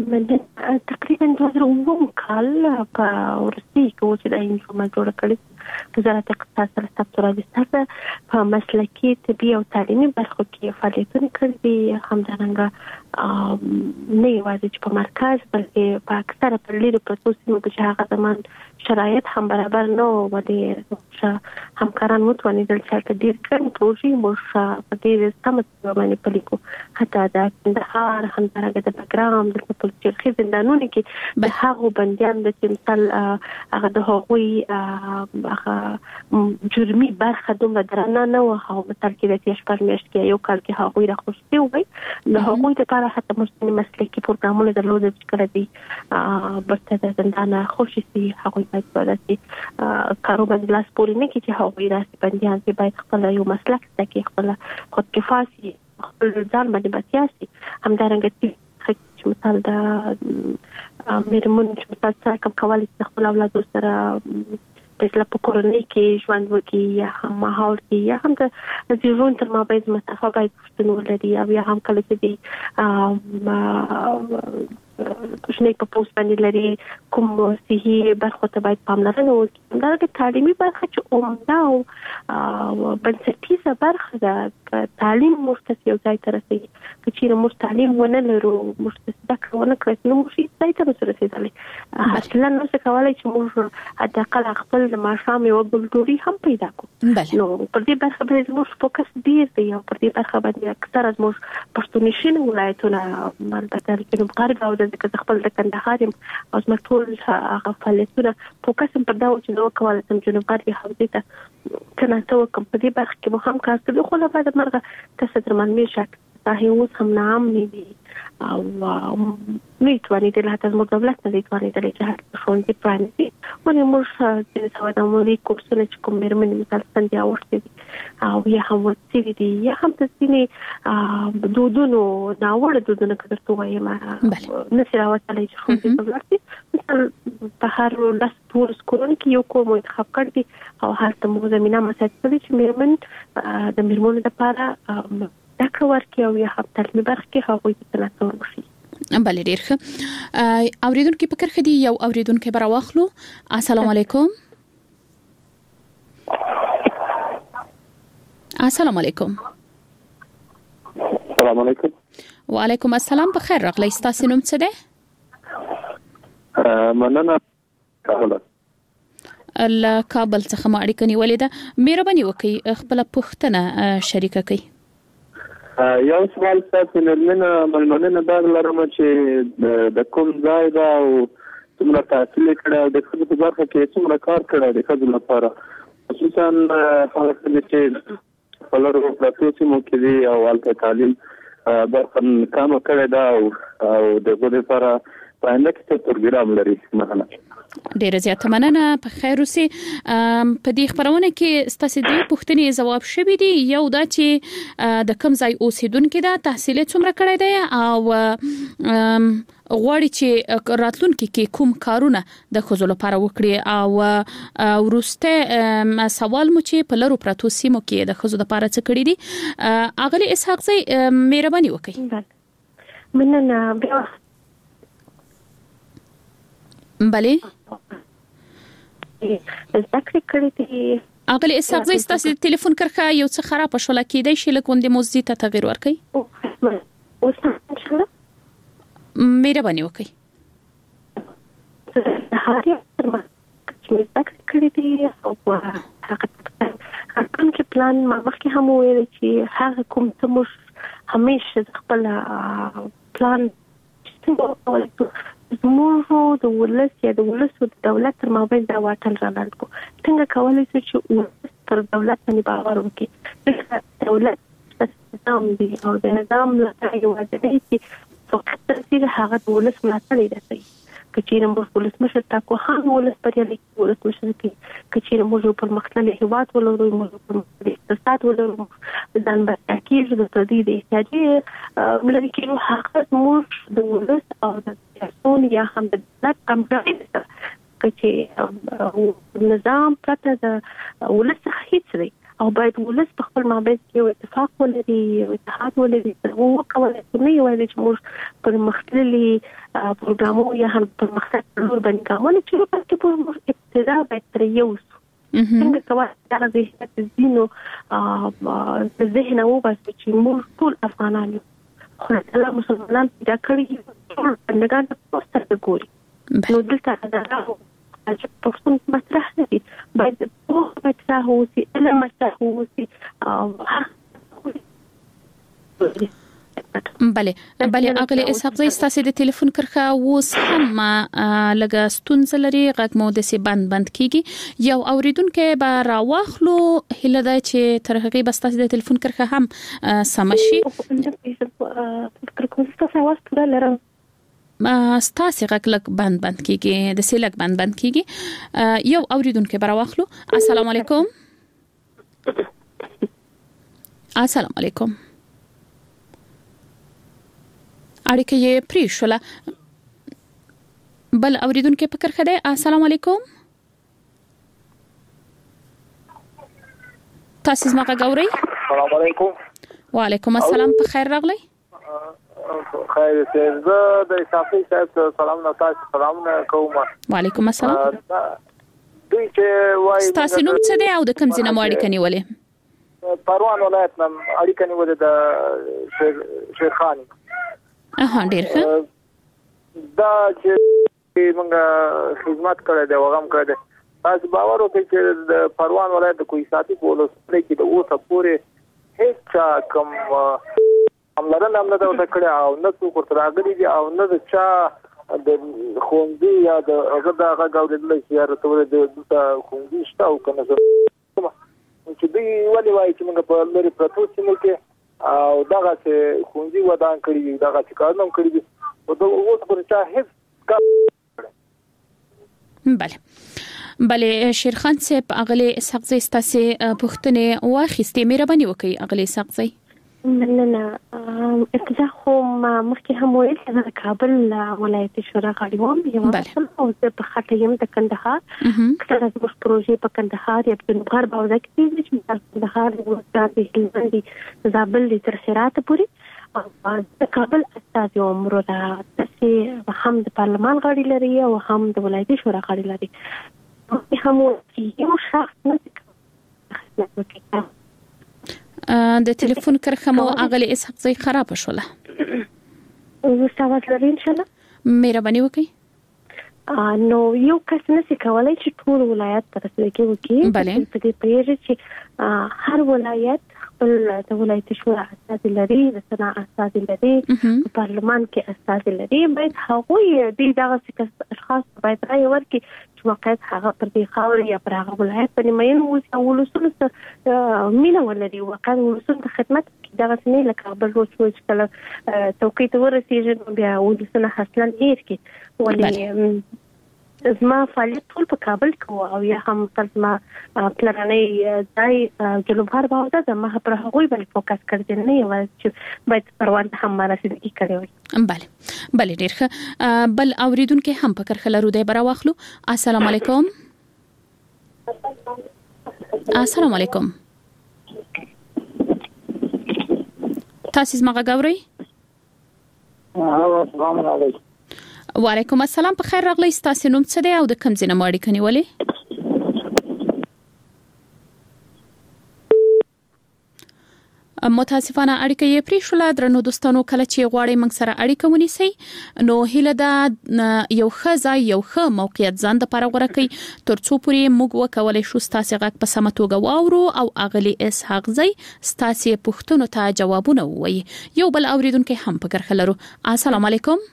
تقریبا دوه زره اووم کال په ورسي کې چې د انجیو ما جوړه کړې وزارت اقتصاد سره ثبت راجستر په مسلکي طبي او تعلیمي برخو کې فعالیتونه کړي دي. همدارنګه نه یوازې چې په مرکز بلکې په اکثره پر لري پروتو سیمو کې هغه زمان شرایط هم برابر نه و و د همکاران متوانیدل چې ډیر کم پروژې مو په دې سمه باندې پلیکو حتی د کندهار همدارنګه د بګرام د پولیسي زندانونو کې د هغو بندیان د مثال هغه د هغوی هغه جرمي برخه دومره درنه نه و او مثال کې د تیش پر میاشت کې یو کال کې هغوی راخوستي وي د هغوی لپاره حتی مستند مسلکي پروګرامونه درلودل چې کړه دي برته د زندان خوشي سي هغوی باید ولاسي کارو باندې لاس پورې نه کیږي هغوی راځي بندیان چې باید خپل یو مسلک تکي خپل خود کفاسي خپل ځان باندې بسیاسي همدارنګه چې مثال د مېرمن چې مثال څنګه کوم کولای خپل اولاد سره مثلا په کورنۍ کې ژوند وکړي یا هم ماحول کې یا هم د ژوند تر مابین مسافه باید پښتون ولري او یا هم کله چې دی کوښښ په پوسټ باندې لري کوم صحي برخه ته باید پاملرنه وکړي. دا د تعلیمي برخه چې عمده او بنسټیزه برخه ده تعلیم مرتفع یو ځای ته رسوي. که چیرې موږ تعلیم ونه لرو موږ زده کړه ونه کړو نو موږ هیڅ ځای ته نشو رسېدلی. اصلا نو څه کولای چې موږ حداقل خپل د ماښام یو ګلدوري هم پیدا کړو. نو پر دې برخه باندې موږ فوکس ډیر دی او پر دې برخه باندې اکثره موږ پښتونخوا ولایتونه البته د جنوب غرب او د خپل د کندهار او زموږ ټول هغه فعالیتونه فوکس پر دا چې نو کولای شم جنوب غرب حوزې ته کنه ته کوم په دې برخه کې مو هم کار کوي خو لا بعد مرغه تاسو درمان میشک صحیح اوس هم نام نه دي او نه تواني د لهته زموږ دولت نه تواني د لهته شونډې پرانیزي ولې موږ د سواد اموري کورسونه چې کوم مېرمنې مثال څنګه اورتي او یا هم ورتي دي یا هم د سینې دودونو دا وړ دودونو کړه ته وایم نه سره وتلای چې خو دې دولت مثال په هر لاس ټول سکولونو کې یو کوم انتخاب کړی او هلته موږ زمينه مساعد کړی چې مېرمن د مېرمنو لپاره دا ورکه او یا هم تعلیمي برخه کې هغوی ته تلاتور وشي. بله ډیر ښه. اوریدونکو په کرخه دی یو اوریدونکو بر واخلو. السلام علیکم. السلام علیکم. السلام علیکم. وعلیکم السلام. بخیر راغلی. تاسو نوم څه دی؟ مننه کابل. ال کابل څخه ما اړیکه نیولې ده. مهرباني وکړئ خپل پوښتنه شریکه کړئ. یو سوال تاسو نرمنه ملمنه دا لرم چې د کوم ځای دا او څومره تحصیل کړی او د خپل په برخه کې څومره کار کړی د خپل لپاره خصوصا هغه چې په لارو پروتو سیمو کې دی او البته تعلیم برخه کم کړی دا او د غوډه لپاره پاینده کې پروګرام لري مثلا. ډیره زیاته مننه. په خیر اوسې. په دې خبرونه کې ستاسو د پوښتنې جواب شوی دی. یو دا چې د کوم ځای اوسیدونکو دا تحصیل څومره کړی دی او غواړي چې راتلونکي کې کوم کارونه د خزو لپاره وکړي او ورسته سوال مو چې په لارو پروتو سیمو کې د خزو لپاره څه کړی دي اغلی اسحاق زئی مهرباني وکړئ. مننه. بیا بله زکه کړی دی اغلی اسحاق زئی تاسو ټلیفون کرخه یو څه خراب شول کېدای شي لکه وندې موزدي ته تغیر ورکړي. اوس هم مهرباني وکړئ. هاري چې زکه کړی دی او هغه کوم چې پلان ما مخکې هم ویل چې هغه کوم څه مش همیشه خپل پلان څنګه زموږ د ولس یا د ولس او د دولت تر مابین دا واټن راغلی. څنګه کولای شو چې ولس پر دولت باندې باور وکړي؟ دولت نظام دی او د نظام لپاره یو ځای دی فقط ترڅو هغه د ولس ملاتړ لري. کچېره موږ ولس مشر تاکو هم ولس پرې لیکي ولس مشر کې کچېره موږ په مختلفو هیواد ولرو موږ په مختلفو اقتصاد ولرو ځان به تاکید د تدې د احتیاجي ملي کې حق موږ د ولس او د سیاسون یا هم د دولت امرای کچې نظام پرته د ولس څخه هیڅ دی او باید ولس په خپل مابین کې اتفاق ولري او اتحاد ولري او کولای شي نه وایي چې موږ پر مختلفي پروګرامو یا هم پر مختلفو لور باندې کومه چې په کې په ابتدا باید تر یو څنګه کوي دا ذهن زینو د ذهن او بس چې موږ ټول افغانان یو خو الله مسلمانان پیدا کړی ټول بندگان په سترګو ګوري نو دلته دا چې پښتون مطرح دي باید په مطرح اوسي علم مطرح اوسي بله بله اغلی اسحاق زی ستاسو د ټلیفون کرخه اوس هم لګه ستونزه لري غږ مو د سی بند بند کیږي یو اوریدونکو به راوخلو هله دا چې تر هغه به ستاسو د ټلیفون کرخه هم سمشي فکر کوم ستاسو आवाज پوره لرم ستاسو غږ لګ بند بند کیږي د سی لګ بند بند کیږي یو اوریدونکو به راوخلو السلام علیکم السلام علیکم اړیکه یې پری شوله بل اوریدونکو فکر خده السلام علیکم تاسو زما غوړی السلام علیکم وعلیکم السلام په خیر راغلی خیر زه د صافي صاحب سلام نه تاسو سلام نه کوم وعلیکم السلام دوی چې وایي تاسو نوم څه دی او د کوم ځای نه اړیکه نیولې پروان ولایت نه اړیکه نیولې د شیر خان اها ډیر ښه دا چې موږ خدمت کړی دی وغم کړی دی تاسو باور وکړئ چې د پروان ولایت د کوی ساتي پولیس کې د اوسه پورې هیڅ کم املرن هم نه دا وکړه او نه څوک تر راغلي دي او نه د چا د خوندي یا د هغه د هغه غوډل چې راته د خوندي شته او کنه چې دوی ولې وایي چې موږ په لري پروتو سیمه کې او دغه چې خوندي ودان کړی دغه چې کارونه کړی دي او د اوس پر چا هیڅ بله بله شیرخان صاحب اغلی اسحاق زی ستاسو پښتنه واخیستې مهرباني وکړئ اغلی اسحاق زی نه نه ابتدا خو ما مخکې هم ویل چې د کابل ولایت شورا غړي وم یو او په خاطر یم د کندهار کله چې موږ پروژې په کندهار یا په نوغار باور کې چې کندهار د هلمند زابل تر هرات پورې د کابل استاد عمر را چې هم د پارلمان غړي لري او هم د ولایت شورا غړي لري هم یو شخص نه د ټلیفون کرخه مو اغلی اسحاق زی خراب شوله زه ساوات لري ان شاء الله مهرباني وکړئ نو یو کس نشي کولای چې ټول ولایت ته رسیدي وکړي بله په دې پیژه چې هر ولایت خپل د ولایت شورا اساس لري د سنا اساس لري په پارلمان کې اساس لري باید هغه د دغه اشخاص باید راي ورکړي چې واقعیت هغه پر دې خاور یا پر هغه ولایت باندې مېن او ولسونه سره مینه ولري واقعا ولسونه د خدمت دغه سنې لکه بل روز چې کله توقیت ورسیږي بیا ولسونه حاصلن هیر کې ولې زما فعالیت ټول په کابل کې او یا هم ترجمه پلانې ځای جنوب غرب او د زما پر هغه باندې فوکس کړی نه یو چې باید پروان هم رسیدګي کړی وي بله بله ډیر ښه بل اوریدونکو هم فکر خلرو دی برا واخلو السلام علیکم السلام علیکم تاسو زما غوړی السلام علیکم وعلیکم السلام په خیر راغلی ستاسو نوم څه دی او د کوم ځای نه اړیکه نیولې متاسفانه اړیکه یې پری شوله درنو دوستانو کله چې غواړئ موږ سره اړیکه ونیسئ نو هله دا یو ښه یو ښه موقعیت ځان د لپاره غوړه کړئ ترڅو پورې موږ وکولای شو ستاسو غږ په سمه توګه واورو او اغلی اسحاق زی ستاسو پوښتنو ته جوابونه ووایي یو بل اوریدونکو هم فکر خلرو السلام علیکم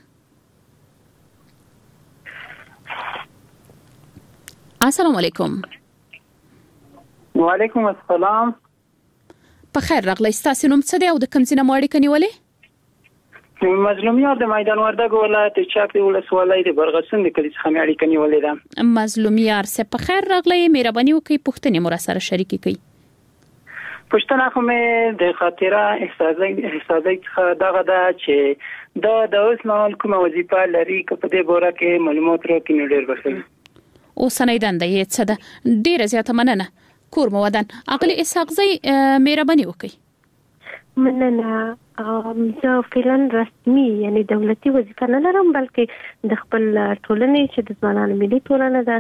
السلام علیکم وعلیکم السلام په خیر راغلی ستاسو نوم څه دی او د کوم ځای نه اړیکه نیولې مظلومیار د میدان وردګ ولایت چاپی ولسوالۍ د برغسن د کلی څخه اړیکه نیولې ده مظلومیار سه په خیر راغلی مهرباني وکړئ پوښتنه مو سره شریکې کړئ پښتنه خو مې د خاطره احساسي احساسي دغه دا چې دا د اوس مهال کومه وظیفه لري که په دې باره کې معلومات راکړي نو ډېر بخښي اوسنۍ دنده یې څه ده ډیره زیاته مننه کور مو ودان اغلی اسحاق زی مهرباني وکړئ مننه زه فعلا رسمي یعنی دولتي وظیفه نه لرم بلکې د خپل ټولنې چې د ځوانانو ملي ټولنه ده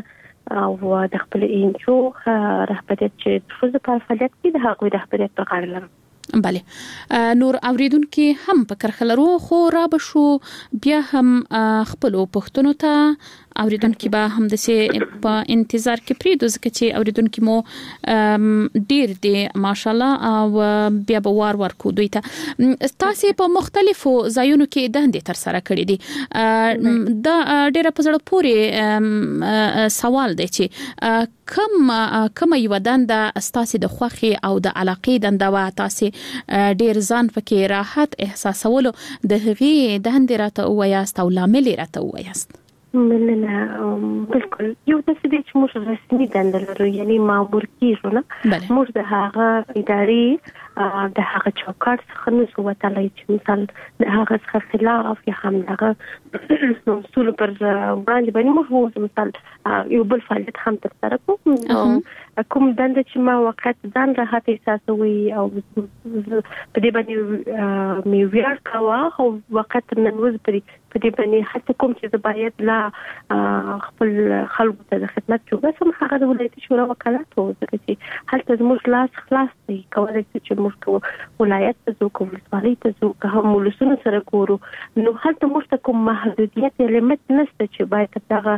او د خپل انجو رهبریت چې د فوز په فعالیت کې د هغوی رهبریت په غاړه لرم. بله نور اوریدونکو هم په کرخلرو خو را بشو بیا هم خپل پښتنو ته اوریدونکو به هم د سي په انتظار کې پریدو ځکه چې اوریدونکو مو ډیر دي ماشالله او بیا به وار وار کو دوی ته تاسو په مختلفو ځایونو کې دندې تر سره کړې دي دا ډیره په زړه پورې سوال دی چې کوم کوم یو دنده تاسو د خوخي او د علاقې دنده وا تاسو ډیر ځان پکې راحت احساسولو د هغې دندې راته وایاست او لامل راته وایاست. مننه بالکل یو د سدي چې موږ رسمي دنده لرو یعنی مامور کیږو نه موږ د هغه ادارې د هغه چوکاټ څخه نو وتلای چې مثال د هغه څخه خلاف یا هم هغه اصول پر وړاندې باندې موږ مثال یو بل فعالیت هم تر سره کوو کوم دنده چې ما وخت ځان راحت احساسوي او په دې باندې مې ویاړ کاوه او وخت نن ورځ په دې باندې حتی کوم چې باید لا خپل خلکو ته د خدمت جوړه سم هغه د ولایتي شورا وکالت وو ځکه چې هلته زموږ لاس خلاص دی کولای شي چې موږ ولایت ته ځو کوم ولایتي ته ځو که هم ولسونه سره ګورو نو هلته موږ کوم محدودیت یا لیمټ نشته چې باید دغه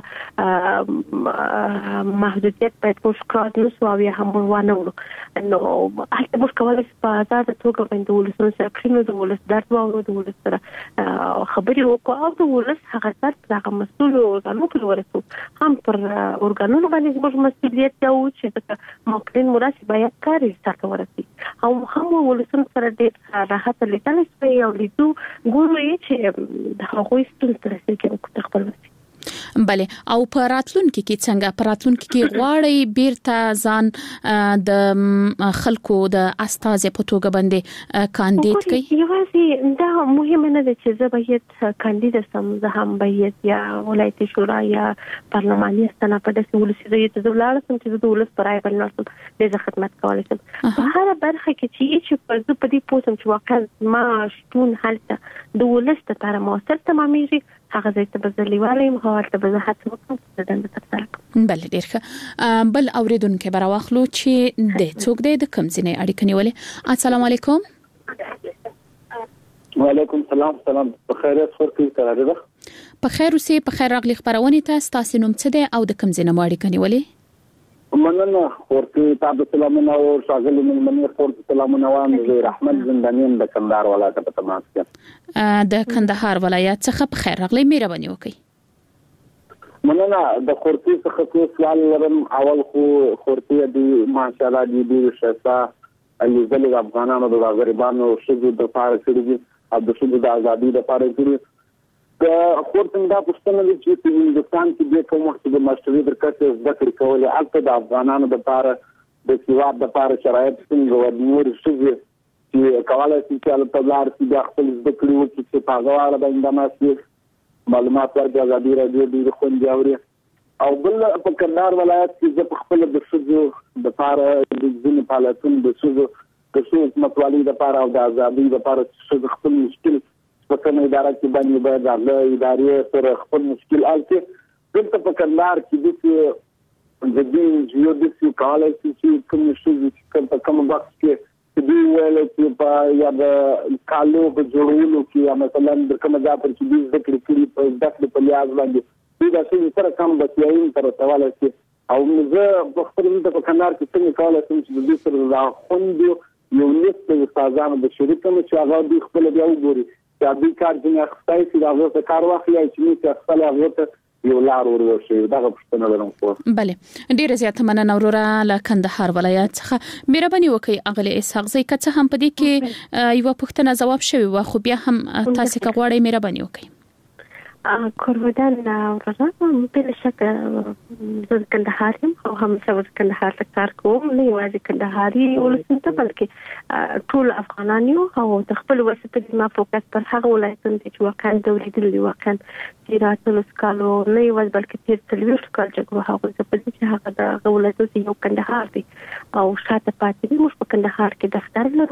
محدودیت باید موږ کراس نسو او یا هم ونه ورو نو هلته موږ کولای شو په آزاد توګه باندې ولسونه سره کړو د ولس درد واورو د ولس سره خبرې وکړو او د ولس هغه درد هغه مسؤل ورغلو پر ورسو هم پر اورګانونو باندې زموږ مسؤلیت دی چې د موکلین مراسي باید کاری سره ورسي او هم ولسونه سره د راحت لیدل شي او لیدو ګورو چې د هغوی ستونزې ترسره کوي خپل وسی. بله او په راتلونکي کې څنګه په راتلونکي کې غواړي بیرته ځان د خلکو د استاذ په توګه باندې کاندید کړي؟ یوازې دا مهمه نه ده چې زه باید کاندید سم زه هم باید یا ولایتي شورا یا پارلماني استنه په داسې ولسي ځای ته ولاړ سم چې د ولس پر رای باندې ناسم د خدمت کولای شم. په هر برخه کې چې چې په زه په دې پوسم چې واقعا ما شتون هلته د ولس لپاره موثر تمامېږي هغه ځای ته بزلیواله مو هلته به زه هڅه وکړم چې دنده ترسره کړم. بل ډیر ښه بل اوریدونکو به راواخلو چې د څوک دی د کوم ځای اړیکه نیولې. السلام علیکم. وعلیکم السلام. سلام په خیر خور کې تر راځه. په خیر اوسې په خیر راغلی خبرونه ته تاسو نوم څه دی او د کوم ځای اړیکه نیولې؟ مننه ورته تاسو سلامونه او شاګل من منیر ورته سلامونه وایم زه رحمت زندانین د کندهار ولایت په تماس کې د کندهار ولایت څخه په خیر راغلی مهرباني وکړئ. مننه د خورتي څخه څه سوال لرم. اول خو خورتي دی ماشاءالله دی ډیر ښه علي زل افغانانو د غریبانو شګو د پاره کړی او د شګو د ازادي د پاره کړی د خورتن دا پښتنه دي چې په هندستان کې د کوم وخت د ماستري درکته زده کړې کولې البته د افغانانو د لپاره د سیواب د لپاره شرایط څنګه و نور شي چې کولای شي چې البته لار چې د خپل زده کړې وکړي چې په هغه اړه باندې ناسي معلومات ورکړي ازادي راځي د خوندې اوري او بل په کندهار ولایت کې د خپل د شذو د لپاره د ځینې فعالیتونو د شذو د شذو متوالي د لپاره او د ازادي د لپاره شذو خپل مشکل په کومه اداره کې باندې باید د ادارې سره خپل مشکل الته دلته په کندهار کې د د دې یو د څه کالای چې کوم شي چې کوم وخت کې د ویل چې په یا د کالو په جوړولو کې مثلا د کوم ځای پر چې د ذکر کړي په داخله په لیاز باندې دا چې سره کوم د سیاین تر سواله چې او زه په خپل په کندهار کې څنګه کولای شم چې د دې سره دا خوندو یو لیست د استادانو د شریکانو چې هغه د خپل بیا وګوري دا د کار جنې اخستای چې دا غوښته کار واخلي چې موږ خپل هغه یو لار ورورشي دا غوښتنه لرم خو بله ډیره زیاته مننه وروره له کندهار ولایت څخه مهرباني وکړئ اغلی اسحاق زی که څه هم پدې کې یو پوښتنه جواب شوی و خو بیا هم تاسو که غواړئ مهرباني وکړئ. کورودان ورته بل شک د کندهار او هم څو کندهار ته کار کوم نه یوازې کندهاري ولسمه ته بلکې ټول افغانانیو او د خپل وسیله ما فوکس پر هغه ولایتونو چې واقعا دوریدل دي واقعا چې راتلو سکالو نه یوازې بلکې تیر تلويش کال چې هغه څه په دې چې هغه د ولایتونو یو کندهار دی او شاته پاتې موږ په کندهار کې دفتر لرو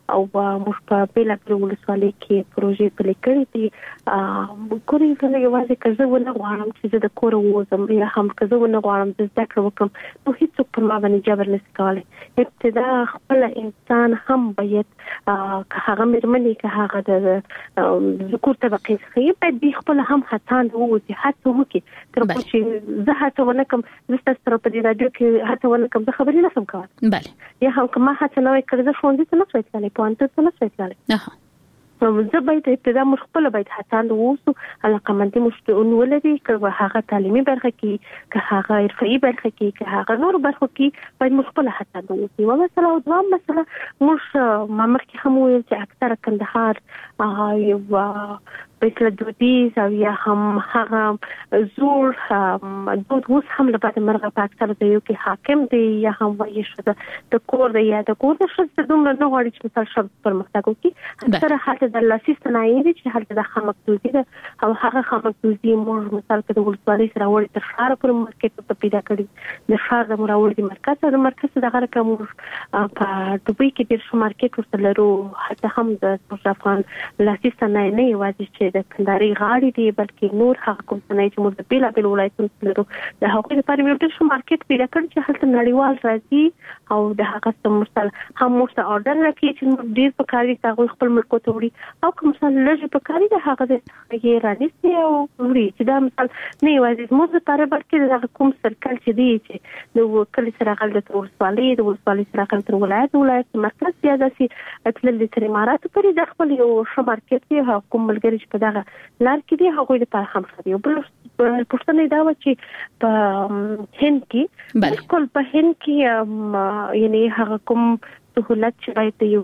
او موږ په بلا بل ولسوالۍ کې پروژې پلي کړې دي کورې څنګه یوازې کزه ونه غواړم چې د کور ووزم یا هم کزه ونه غواړم چې زده کړه وکړم نو هیڅوک پر ما باندې جبر نشي کولای. ابتدا خپل انسان هم باید که هغه مېرمنې که هغه د ذکور طبقې څخه باید دی خپل هم هڅاند ووځي هڅه وکړي تر څو چې زه هڅه ونه کوم زه ستاسو په دې راډیو کې هڅه ونه کوم زه خبرې نشم کولی. بله یا هم که ما هڅه نه وای کړې زه ښوونځي ته نه شوای تللی پوهنتون ته نه شوای تللی. زه باید ابتدا موږ خپل باید هڅاند ووسو علاقمندي موږ ولري که هغه تعلیمي برخه کې که هغه حرفي برخه کې که هغه نور برخه کې باید موږ خپل هڅاند ووسو. او مثلا او دوام مثلا موږ ما مخکې هم ویل چې اکثره کندهار یو مثل دودیز او یا هم هغه زور دود اوس هم لپاره مرغه په اکثره ځایو کې حاکم دی یا هم وایي شو د کور دی یا د کور د ښځې دومره نه غواړي چې مثال شب پرمختګ وکړي. اکثره هلته د لاسي صنایع دي چې هلته د خامکدوزي ده او هغه خامکدوزي موږ مثال کې د ولسوالۍ سره وړي تر ښاره پورې مارکېټ ته پیدا کړي د ښار د مراوړي د مرکز او د مرکز دغه رقم په دوبۍ کې ډېر ښه مارکېټ ورته لرو. هلته هم د افغان لاسي صنایع نه یوازې چې د کندهاري غاړې دي بلکې نور هغه کوم صنایع چې موږ د بېلابېلو ولایتونو لرو د هغوی لپاره یو ډېر ښه مارکېټ پیدا کړی چې هلته نړیوال راځي او د هغه څه مثال هم موږ ته اورډر راکړي چې موږ ډېر په کار دي هغوی خپل ملکو ته وړي او که مثال لږ په کار دي هغه یې رانیسي او وړي چې دا مثال نه یوازې زموږ لپاره بلکې د هغه کوم سرکل چې دی چې د کلي سره هغه د ولسوالۍ د ولسوالۍ سره هغه تر ولایت ولایت مرکز یا داسې تللي تر اماراتو پورې د خپل یو ښه مارکېټ دی هغه کوم ملګري چې په دغه لار کې دي هغوی لپاره هم ښه دي. بل پوښتنه دا وه چې په هند کې بالکل په هند کې یعنی هغه کوم سهولت چې باید د یو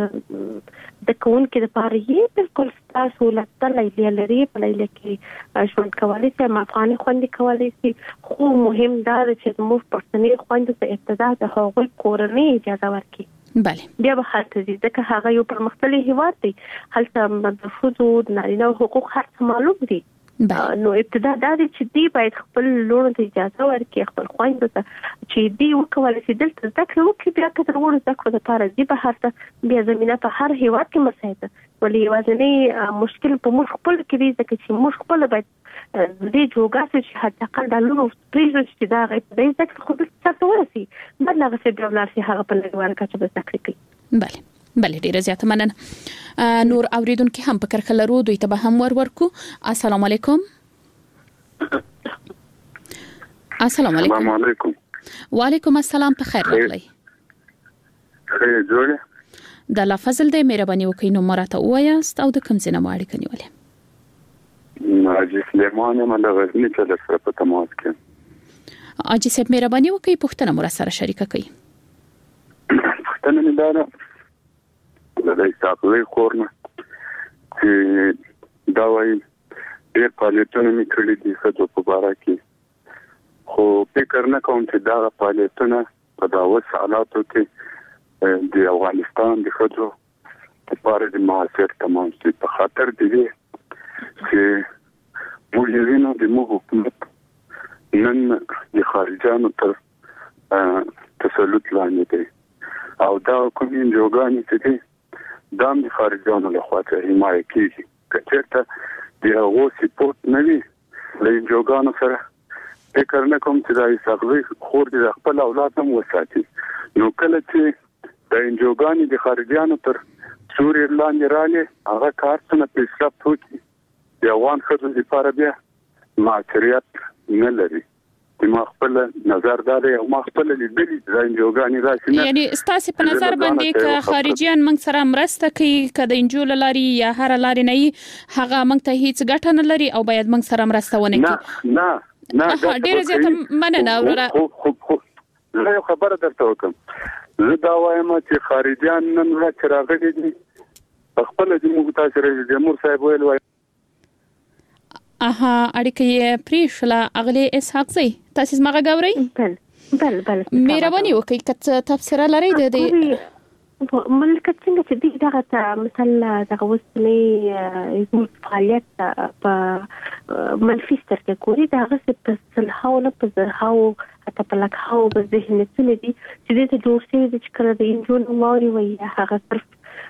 د کوونکي لپاره یې بالکل ستاسو سهولت ته لیلیه لري په لیلیه کې ژوند کولی شي هم افغاني خوندې کولی شي خو مهم دا ده چې زموږ پښتني خویندو ته ابتدا د هغوی کورنۍ اجازه ورکړي. بله بیا به هلته ځي ځکه هغه یو پرمختللی هیواد دی هلته د ښځو د نارینه حقوق هر څه معلوم دي. نو ابتدا دا دی چې دی باید خپل لوڼو ته اجازه ورکړي خپل خویندو ته چې دی وکولی شي دلته زده کړه وکړي بیا که تر وړو زده کړو دپاره ځي بهر ته بیا زمینه په هر هیواد کې مساعد ده ولې یوازینی مشکل په موږ خپل کې دی ځکه چې موږ خپله باید دې جوګه شو چې حتی اقل دا لوڼو پرېږدو چې دا هغې په دې زده کړه خو دلته چېرته ورسي بل هغسې بیا ولاړ شي هغه په نړیواله کچه به زده کړې کوي. بله بله ډیره زیاته مننه. نور اوریدونکي هم په کرښه لرو دوی ته به هم ور ورکو. السلام علیکم. السلام علیکم. السلام علیکم. وعلیکم السلام په خیر راغلی. خیر جوړه د الله فضل دې مهرباني وکړئ نو مراته وایاست او د کوم ځای نه مو اړیکه نیولې؟ حاجي سلیمان یم له غزني څخه در سره په تماس کې. حاجي صاحب مهرباني وکړئ پوښتنه مو را سره شریکه کړئ. پوښتنه مې دا ده د استقلال خورنه چې دا وایي ډېر فعالیتونه مې کړي دي ښځو په باره کې خو فکر نه کوم چې دا فعالیتونه په دا اوس حالاتو کې د افغانستان د ښځو لپاره د معاصر تمام شي په خاطر د دې چې موږ یې وینو د موږ حکومت نن د خارجانو تر تسلط لاندې دی او دا کومې انجوګانې چې دي دا هم د خارجانو لخوا څخه حمایه کېږي که چېرته د هغو سپورټ نه وي له انجوګانو سره فکر نه کوم چې دا اسحاقزۍ خور د خپل اولاد هم وساتي نو کله چې د انجوګانې د خارجانو تر سوري لاندې رالې هغه کار څنګه پیشرفت وکړي د افغان ښځو لپاره بیا معاشریت نه لري. ما خپل نظر دا دی او ما خپل لیدلې د انجوګانې راشي نه یعنی ستاسو په نظر باندې ک خارجيان موږ سره مرسته کوي ک د انجول لاري یا هر لاري نه هغه موږ ته هیڅ ګټه نه لري او باید موږ سره مرسته ونه کوي. نه نه ډیر زیاته مننه وروره. زه یو خبره درته وکم زه دا وایم چې خارجيان نن ورځ راغلي دي خپل د موږ تاسو رئیس جمهور صاحب ویل وای اها اړیکه یې پریښله اغلی اسحاقزۍ تاسو زما غاوري بل بل بل مهرباني وکړئ کته تفسیر لري د دې ملک څنګه چې دغه دغه مثلا دغه وسلې زموږ فعالیت په منفي سترګې کوي دغه څه په صلحاو په زرهاو حتی په لکهاو په ذهن څه دي چې د دوستۍ د چکر د انجون موري وي هغه صرف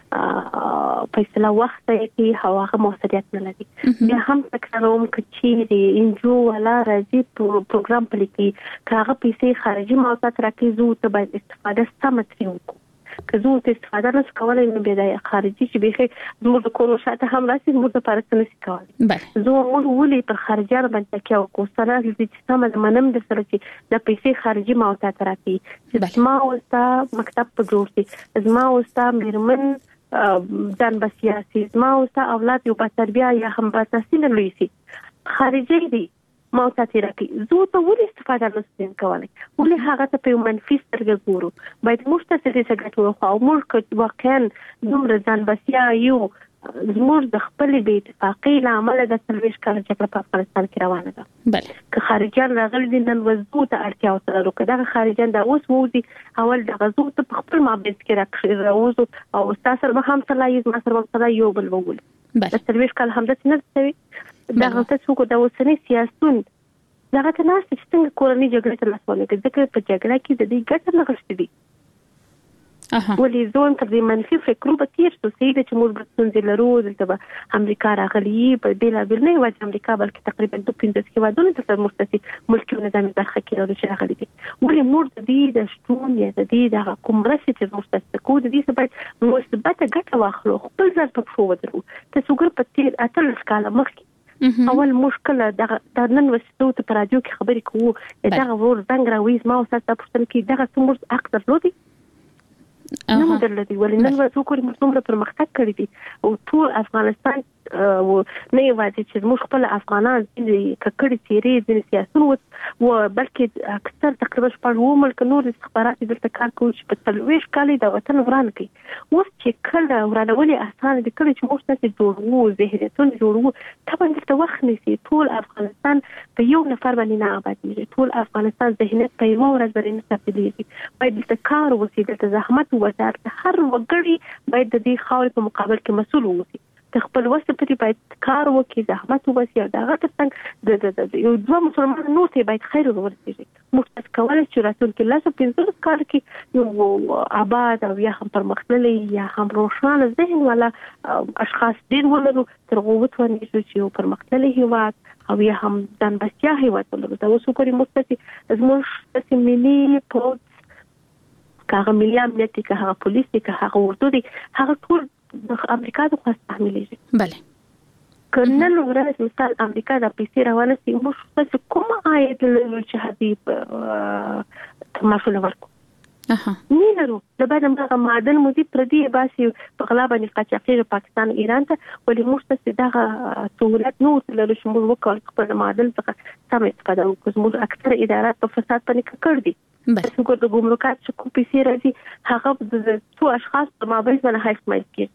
فیصله وخت کې هغه موثریت نه لري. بیا هم تکرارم کچې انجو ولا راځي پروګرام پلیکي کاغه پیسې خارجي موثریت راکې زو ته باید استفاده سم ترې وکړو. که زه ته استفاده نه کولای نو بیا د خارجي چې به زموږ د کورو شاته هم راسي زموږ د پارسته نشي کولای. زه موږ ولې پر خارجيانو باندې کې او کوستانه چې سم د منم د سره چې د پیسې خارجي موثریت راکې چې ما وستا مکتب په جوړ شي زما وستا میرمن ځان بسیاسي زما وستا اولاد یو په تربیه یا هم په تحصیل لوي شي خارجي دي موثریت راکې زه ته ولې استفاده نشم کولای ولې هغه ته په منفي سترګه ګورو باید موږ ته څه څه ګټو او موږ واقعا دومره ځان بسیا یو زموږ د خپل بې اتفاقۍ لامل د سلويش کال جګړه په افغانستان کې روانه ده. بله که خارجيان راغلي دي نن وضو ته اړتیا وسره وکړه خارجيان دا اوس وودي اول د غزو ته په خپل مابین کې راکړي راوځو او تاسو به هم صلاحي ما سره صلاحي یو بل وګول. بله سلويش کال هم د څه نه دا غوته څوک د اوسنی سیاستون دغه ته ناس چې څنګه کورنۍ جګړه تر لاسونه کې ځکه په جګړه کې د دې ګټه لغښتې دي. اها ولې زون تر دې منفي فکرو به تیر څه سي چې موږ به څنګه لرو دلته امریکا راغلي په بلا بل نه وځي امریکا بلکې تقریبا دوه پنځه کې ودونه تر مرتسي ملکي نظام برخه کې راځي راغلي دي ولې موږ د دې د شتون یا د دې د کومرسي چې مرتسي کو د دې سبب مثبت ګټه واخلو خپل ځل په شو ودرو ته څوګر په تیر اتل ښکاله مخکې اول مشکل د نن وسیتو ته پر راډیو کې خبرې کوو دا ور څنګه راويز ما اوس تاسو پوښتنه کې دا څومره حق درلودي نو درلودي ولې نن وسو کوم څومره پرمختګ کړی دي او ټول افغانستان او نه یوازې چې موږ خپل افغانان د ککړې تیرې د سیاستونو او بلکې اکثر تقریبا شپږ ملک نور استخبارات دلته کار کوي چې په تلويش کالي د وطن وران کوي اوس چې کله ورانولې اسانه دي کله چې موږ تاسو جوړو ذهنیتونه جوړو طبعا دلته وخت نشي ټول افغانستان په یو نفر باندې نه آباد دي ټول افغانستان ذهنیت په یو ورځ باندې نه تبدیلېږي باید دلته کار وکړي دلته زحمت وکړي هر وګړي باید د دې خاورې په مقابل کې مسؤل وي د خپل وسه پرې باید کار وکړي زحمت وباسي او دغه ترڅنګ د یو دوه مسلمان نور ته باید خیر ورسیږي موږ تاسو کولای شو راتلونکي لاسو پنځه کال کې یو آباد او یا هم پرمختللی یا هم روښانه ذهن والا اشخاص ډیر ولرو تر غوښتنې ونیسو چې یو پرمختللی هیواد او یا هم ځان بسیا هیواد ولرو دا اوس کومه مستقي زموږ د ملي پوز کاغه ملي امنیتي کاغه پولیسي کاغه ورته دي هغه ټول د امریکا د خاص تحمیلېږي. بله کنن ورځ مثال امریکا د پیسې روانه سي موږ څه کوم آیت له شهادي تماشول ورکو اها نه لرو د بعد موږ معدن مودي پردي باسي په غلا باندې قاچاقي پاکستان ایران ته ولې موږ څه دغه سہولت نو لرو چې موږ وکړ خپل معدن څخه سم استفاده وکړو موږ اکثر ادارات په فساد باندې کړ دي بس موږ د ګمرکات چې کوم پیسې راځي هغه د څو اشخاص په مابین باندې حکومت کوي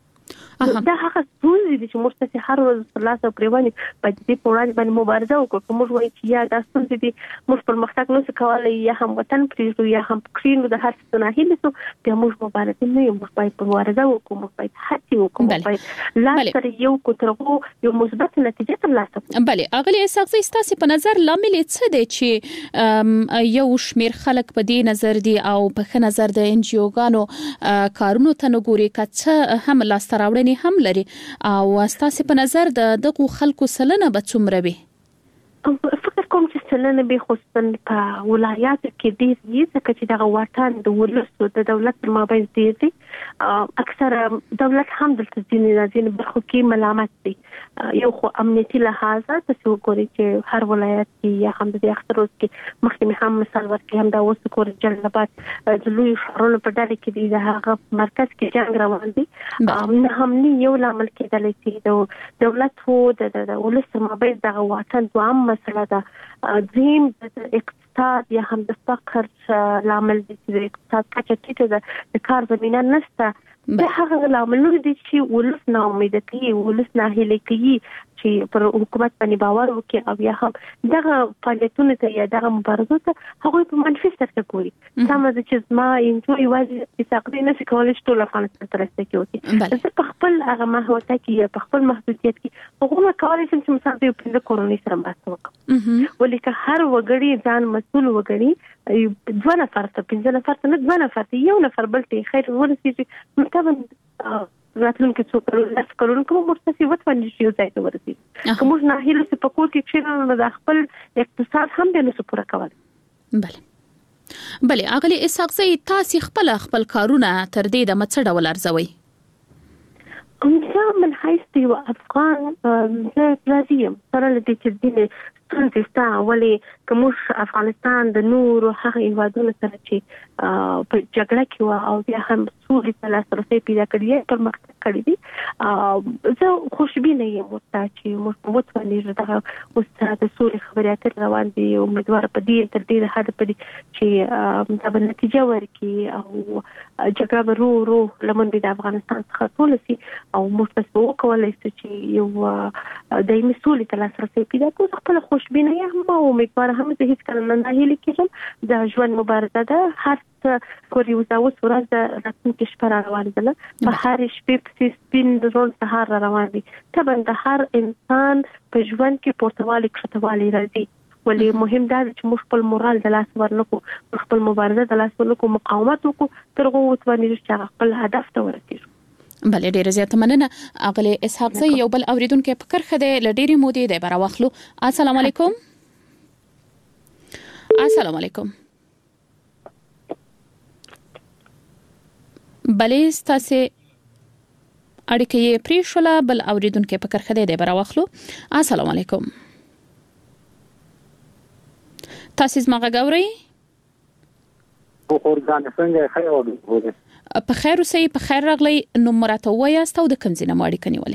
دا هغه ټول دي چې موږ ته هر ورځ په لاس او پریواني په دې په وړاندې باندې مبارزه وکړو موږ وایي چې یا دا څه دي موږ پر مختګ نو څه کولای یا هم وطن پریږدو یا هم کړینو د هر څه نه هیله بیا موږ مبارزه نه یو موږ باید په مبارزه وکړو موږ باید هڅه وکړو موږ باید لا تر یو کوترغو یو مثبت نتیجه ترلاسه کړو. بله اغلی ساقزي ستاسو په نظر لامل څه دی چې یو شمیر خلک په دې نظر دي او په ښه نظر د ان جی او ګانو کارونو ته نه ګوري کڅ هم لاس تراوړنی هم لري او ستاسو په نظر د دغه خلکو سلنه به څومره وي؟ فکر کوم چې سلنه به خصوصا په ولایاتو کې ډیر دي ځکه چې دغه واټن د ولسو د دولت په مابین ډیر دي اکثر دولت هم دلته ځینې ځینې برخو کې ملامت دي یو خو امنیتي لحاظه تاسو وګورئ چې هر ولایت کې یا هم د اختروز کې مخکې هم مثال ورکړم دا اوس کور جلبات د لوی شهرونو په ډله کې دي د هغه مرکز کې جنگ روان دي نه هم نه یو لامل کېدلی چې د دولت وو د ولس مابین دغه واټن دوام مسله ده دریم د اقتصاد یا هم د فقر لامل دي چې د اقتصاد کچه ټیټه ده د کار زمینه نشته دا هغه لاملونه دي چې ولس نه امید کوي ولس نه هیله کوي چې پر حکومت باندې باور وکړي او یا هم دغه فعالیتونه ته یا دغه مبارزه ته هغه په منفي سترګه ګوري سمه ده چې ما انجوي واجب استقرار نه کولای شي ټول افغانستان ته رسېږي وکړي زه په خپل هغه محدودیت کې په خپل محدودیت کې هغه کولای شم چې مثلا د پنځه کورونی سره مرسته وکړم ولکه هر وګړي ځان مسؤل وګړي دوه نفر ته پنځه نفر ته نه دوه نفر ته یو نفر بل ته خیر ورسېږي طبعا راتلونکو څو کلونو لس کلونو کې موږ څه وتوانې شو ځای ته ورسېږو که موږ ناهیله سي په کور کې کښېنو د خپل اقتصاد هم به نسو پوره کولی. بله بله اغلی اسحاقزی تاسو خپل خپل کارونه تر دې د مڅ ډول ارزوي؟ همدا من حیث دی افغان زه راضیم سره له دې چې ځینې ستونزې شته ولې که موږ افغانستان د نورو هغه هیوادونو سره چې په جګړه کې وه او بیا هم سولې ته لاسرسی پیدا کړي یې پرمختګ کړی دي زه خوشبینه یم ورته چې موږ وتوانېږو دغه اوس د سولې خبرې اترې روان دي امیدواره په دې تر ډېره حده پورې چې دا به نتیجه ورکړي او جګړه به ورو ورو لمن د افغانستان څخه ټوله سي او موږ تاسو وکولای شو چې یو دایمي سولې ته لاسرسی پیدا کړو. خپل خوشبینه یم او امیدواره هم زه هیڅکله نه ناهیلې کېږم. د ژوند مبارزه ده، هر څه پر یو اوس ورځ د راتلونکي شپه را روانه ده، په هرې شپې پسې سپین روڼ سهار را روان دي. طبعا د هر انسان په ژوند کې پورتوالی کښتوالی راځي ولې مهم دا چې موږ خپل مورال د لاس ورنکړو، خپل مبارزه د لاس ورنکړو، مقاومت وکړو تر هغو وتوانېږو چې خپل هدف ته ورسېږو. بله ډیره زیاته مننه. اغلی اسحاقزی یو بل اوریدونکو په کرخه دی ل ډیرې مودې دی برا واخلو. السلام علیکم. السلام علیکم. بله ستاسو اړیکه یې پرې شوله. بل اوریدونکو په کرخه دی برا واخلو. السلام علیکم. تاسو زما غږ اورئ؟ په اورګان څنګه خیر اوږه په خیر اوسئ. په خیر راغلی. نو مراته وایاست او د کوم ځای نه مو اړیکه نیولې؟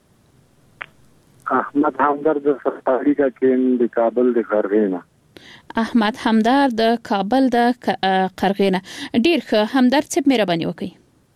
احمد همدرد سرپاړی کا کین د کابل د قرغینه. احمد همدرد د کابل د قرغینه. ډیر ښه همدرد صاحب مهرباني وکړئ.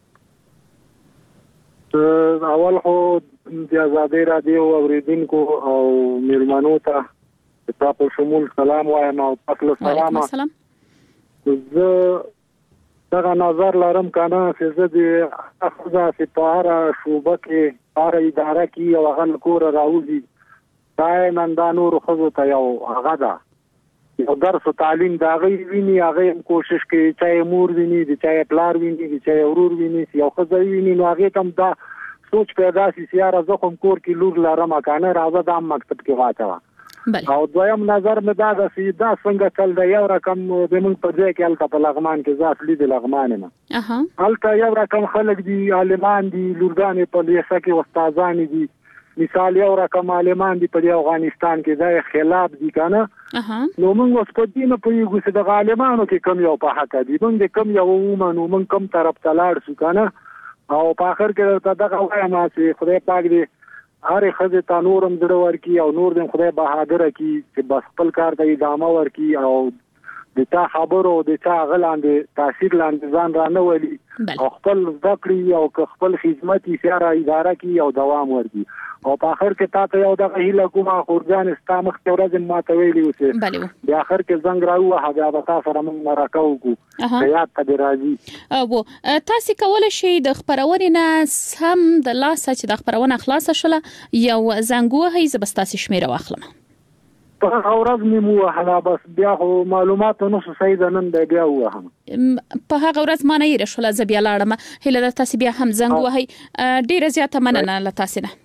اول خو د آزادۍ رادیو اوریدونکو او میلمنو ته تاسو شمول سلام وایم او تاسو سلام. سلام. زه دغه نظر لرم کنه چې زه د اخذا سپاره شوبه کې هر اداره کې او هغه کور راوځي دا نن دا نور خو ته یو هغه ده یو درس تعلیم دا غي ویني هغه کوشش کوي چې مور ویني د چا پلار ویني د چا ورور ویني یو خزه ویني نو هغه تم دا سوچ پیدا سي سیاره زه کوم کور کې لور لرم کنه راځه د مکتب کې واچو. او دویم نظر مې دا د سیدا څنګه چل دی یو رقم د موږ په ځای کې الته په لغمان کې ذات لید لغمان نه اها الته یو رقم خلک دي عالمان دي لورګان په لیسه کې استادان دي مثال یو رقم عالمان دي په افغانستان کې دا خلاف دي کنه اها نو موږ اوس په دې نه پوهیږو چې د عالمانو کې کم یو په حق دي موږ د کم یو ومنو موږ کم طرف تلاړ شو کنه او په اخر کې دا دغه وایم چې خدای پاک دې هر خزه تا نورم زړه ورکی او نور دې خدای بهادر کی چې بس خپل کار ته ادامه ورکی او د تا خبرو د تا غلاندې تاثیر لاندې ځان را نه ولي او خپل ذکرې او خپل خدمت یې سره اداره کی او دوام ورکی او په اخر کې تا ته یو دغه هیله کومه خورځان استامخ ته ورځ ماته ویلی اوسه د اخر کې زنګ راو هغه به تاسو سره موږ مرکه وکړو یاد ته راځي او تاسو کولای شئ د خبرونې نه سم د لاسه چې د خبرونه خلاص شوله یو زنګوه هي زبستاسي شمیره واخلم په اورز نیمو حالا بس بیا معلومات نو صحیح نن بیا وهم په هغه ورځ ما نه یې شوله ز بیا لاړم هله د تاسو بیا هم زنګوه هي ډیره زیاته مننه ل تاسو نه.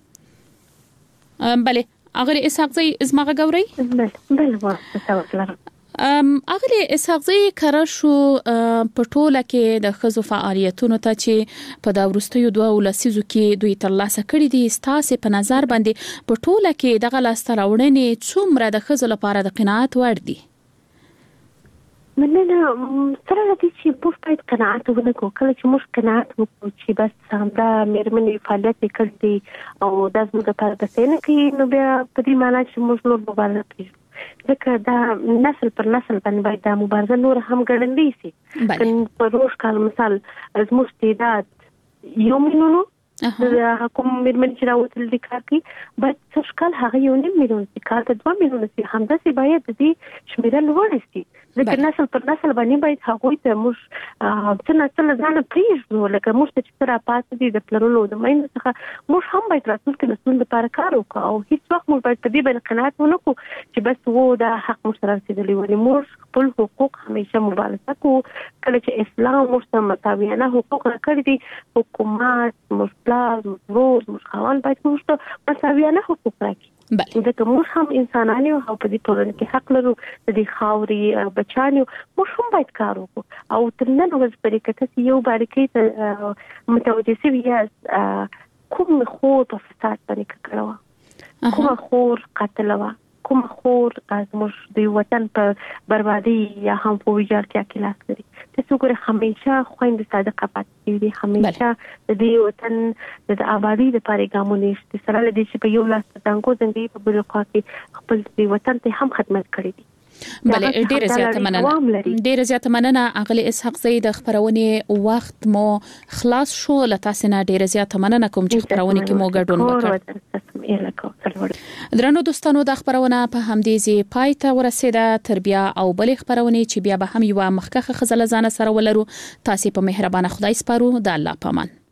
بله اغلی اسحاقزی زما غږ اورئ؟ بله بله واسطه لرم. اغلی اسحاقزی کړه شو په ټوله کې د ښځو فعالیتونو ته چې په دا وروستیو دوه لسیزو کې دوی ترلاسه کړي دي ستاسو په نظر باندې په ټوله کې دغه لاسته راوړنې څومره د ښځو لپاره د قناعت وړ دي؟ مننه سره لدې چې موږ باید قناعت ونکړو. کله چې موږ قناعت وکړو چې بس همدا مېرمنې فعالیت کړی دي او دا زموږ لپاره د څه نه کوي نو بیا په دې معنی چې موږ نور مبارزه کوو ځکه دا نسل پر نسل باندې باید دا مبارزه نور هم ګړندۍ سي. په روز کال مثال زموږ استعداد یو مینونو د حکومت مېرمنې چې راوتل دي کار کوي بس سږ کال هغه یو نیم میلیون سي کال ته دوه میلیون سي همداسې باید د دې شمیره لوړ شي ځکه نسل پر نسل باندې باید هغوی ته موږ څه نسل ځان پریږدو لکه موږ ته چې را پاتې دي د پلرونو د مینو څخه موږ هم باید راتلونکي نسلونو لپاره کار وکړو او هیڅ وخت موږ باید په دې باندې قناعت ونه کړو چې بس وو دا حق موږ سره رسېدلی ولې موږ خپل حقوق همیشه مبارزه کوو کله چې اسلام موږ ته مساویانه حقوق راکړي دي حکومت موږ پلار موږ ورور موږ خاوند باید موږ ته مساویانه حقوق راکړي ځکه موږ هم انسانان یو او په دې ټولنه کې حق لرو د دې خاورې بچان یو موږ هم باید کار وکړو او تر نن ورځې پورې که تاسې یو باریکۍ ته متوجه شوي یاست کوم خور په فساد باندې ککړه وه کومه خور قاتله وه کومه خور زموږ د وطن په بربادي یا هم په ویجاړتیا کې لاس لري تاسو ګورئ همیشه خویندې صادقه پاتې شوي دي همیشه د دې وطن د آبادۍ دپاره یې ګامونه ایښتي سره له دې چې په یو لاس د زنګو زنګوي په بل خوا کې خپل دې وطن ته هم خدمت کړی دي بله ډیره زیاته مننه ډیره زیاته مننه اغلی اسحاق زئی د خبرونه وخت مو خلاص شو لته سينه ډیره زیاته مننه کوم چې خبرونه کې مو ګډون وکړ درنو دوستانو د خبرونه په همدې ځای پای ته ورسېده تربیه او بل خبرونه چې بیا به هم یو مخکخه خزل ځانه سره ولرو تاسو په مهربانه خدای سپارو د الله پامان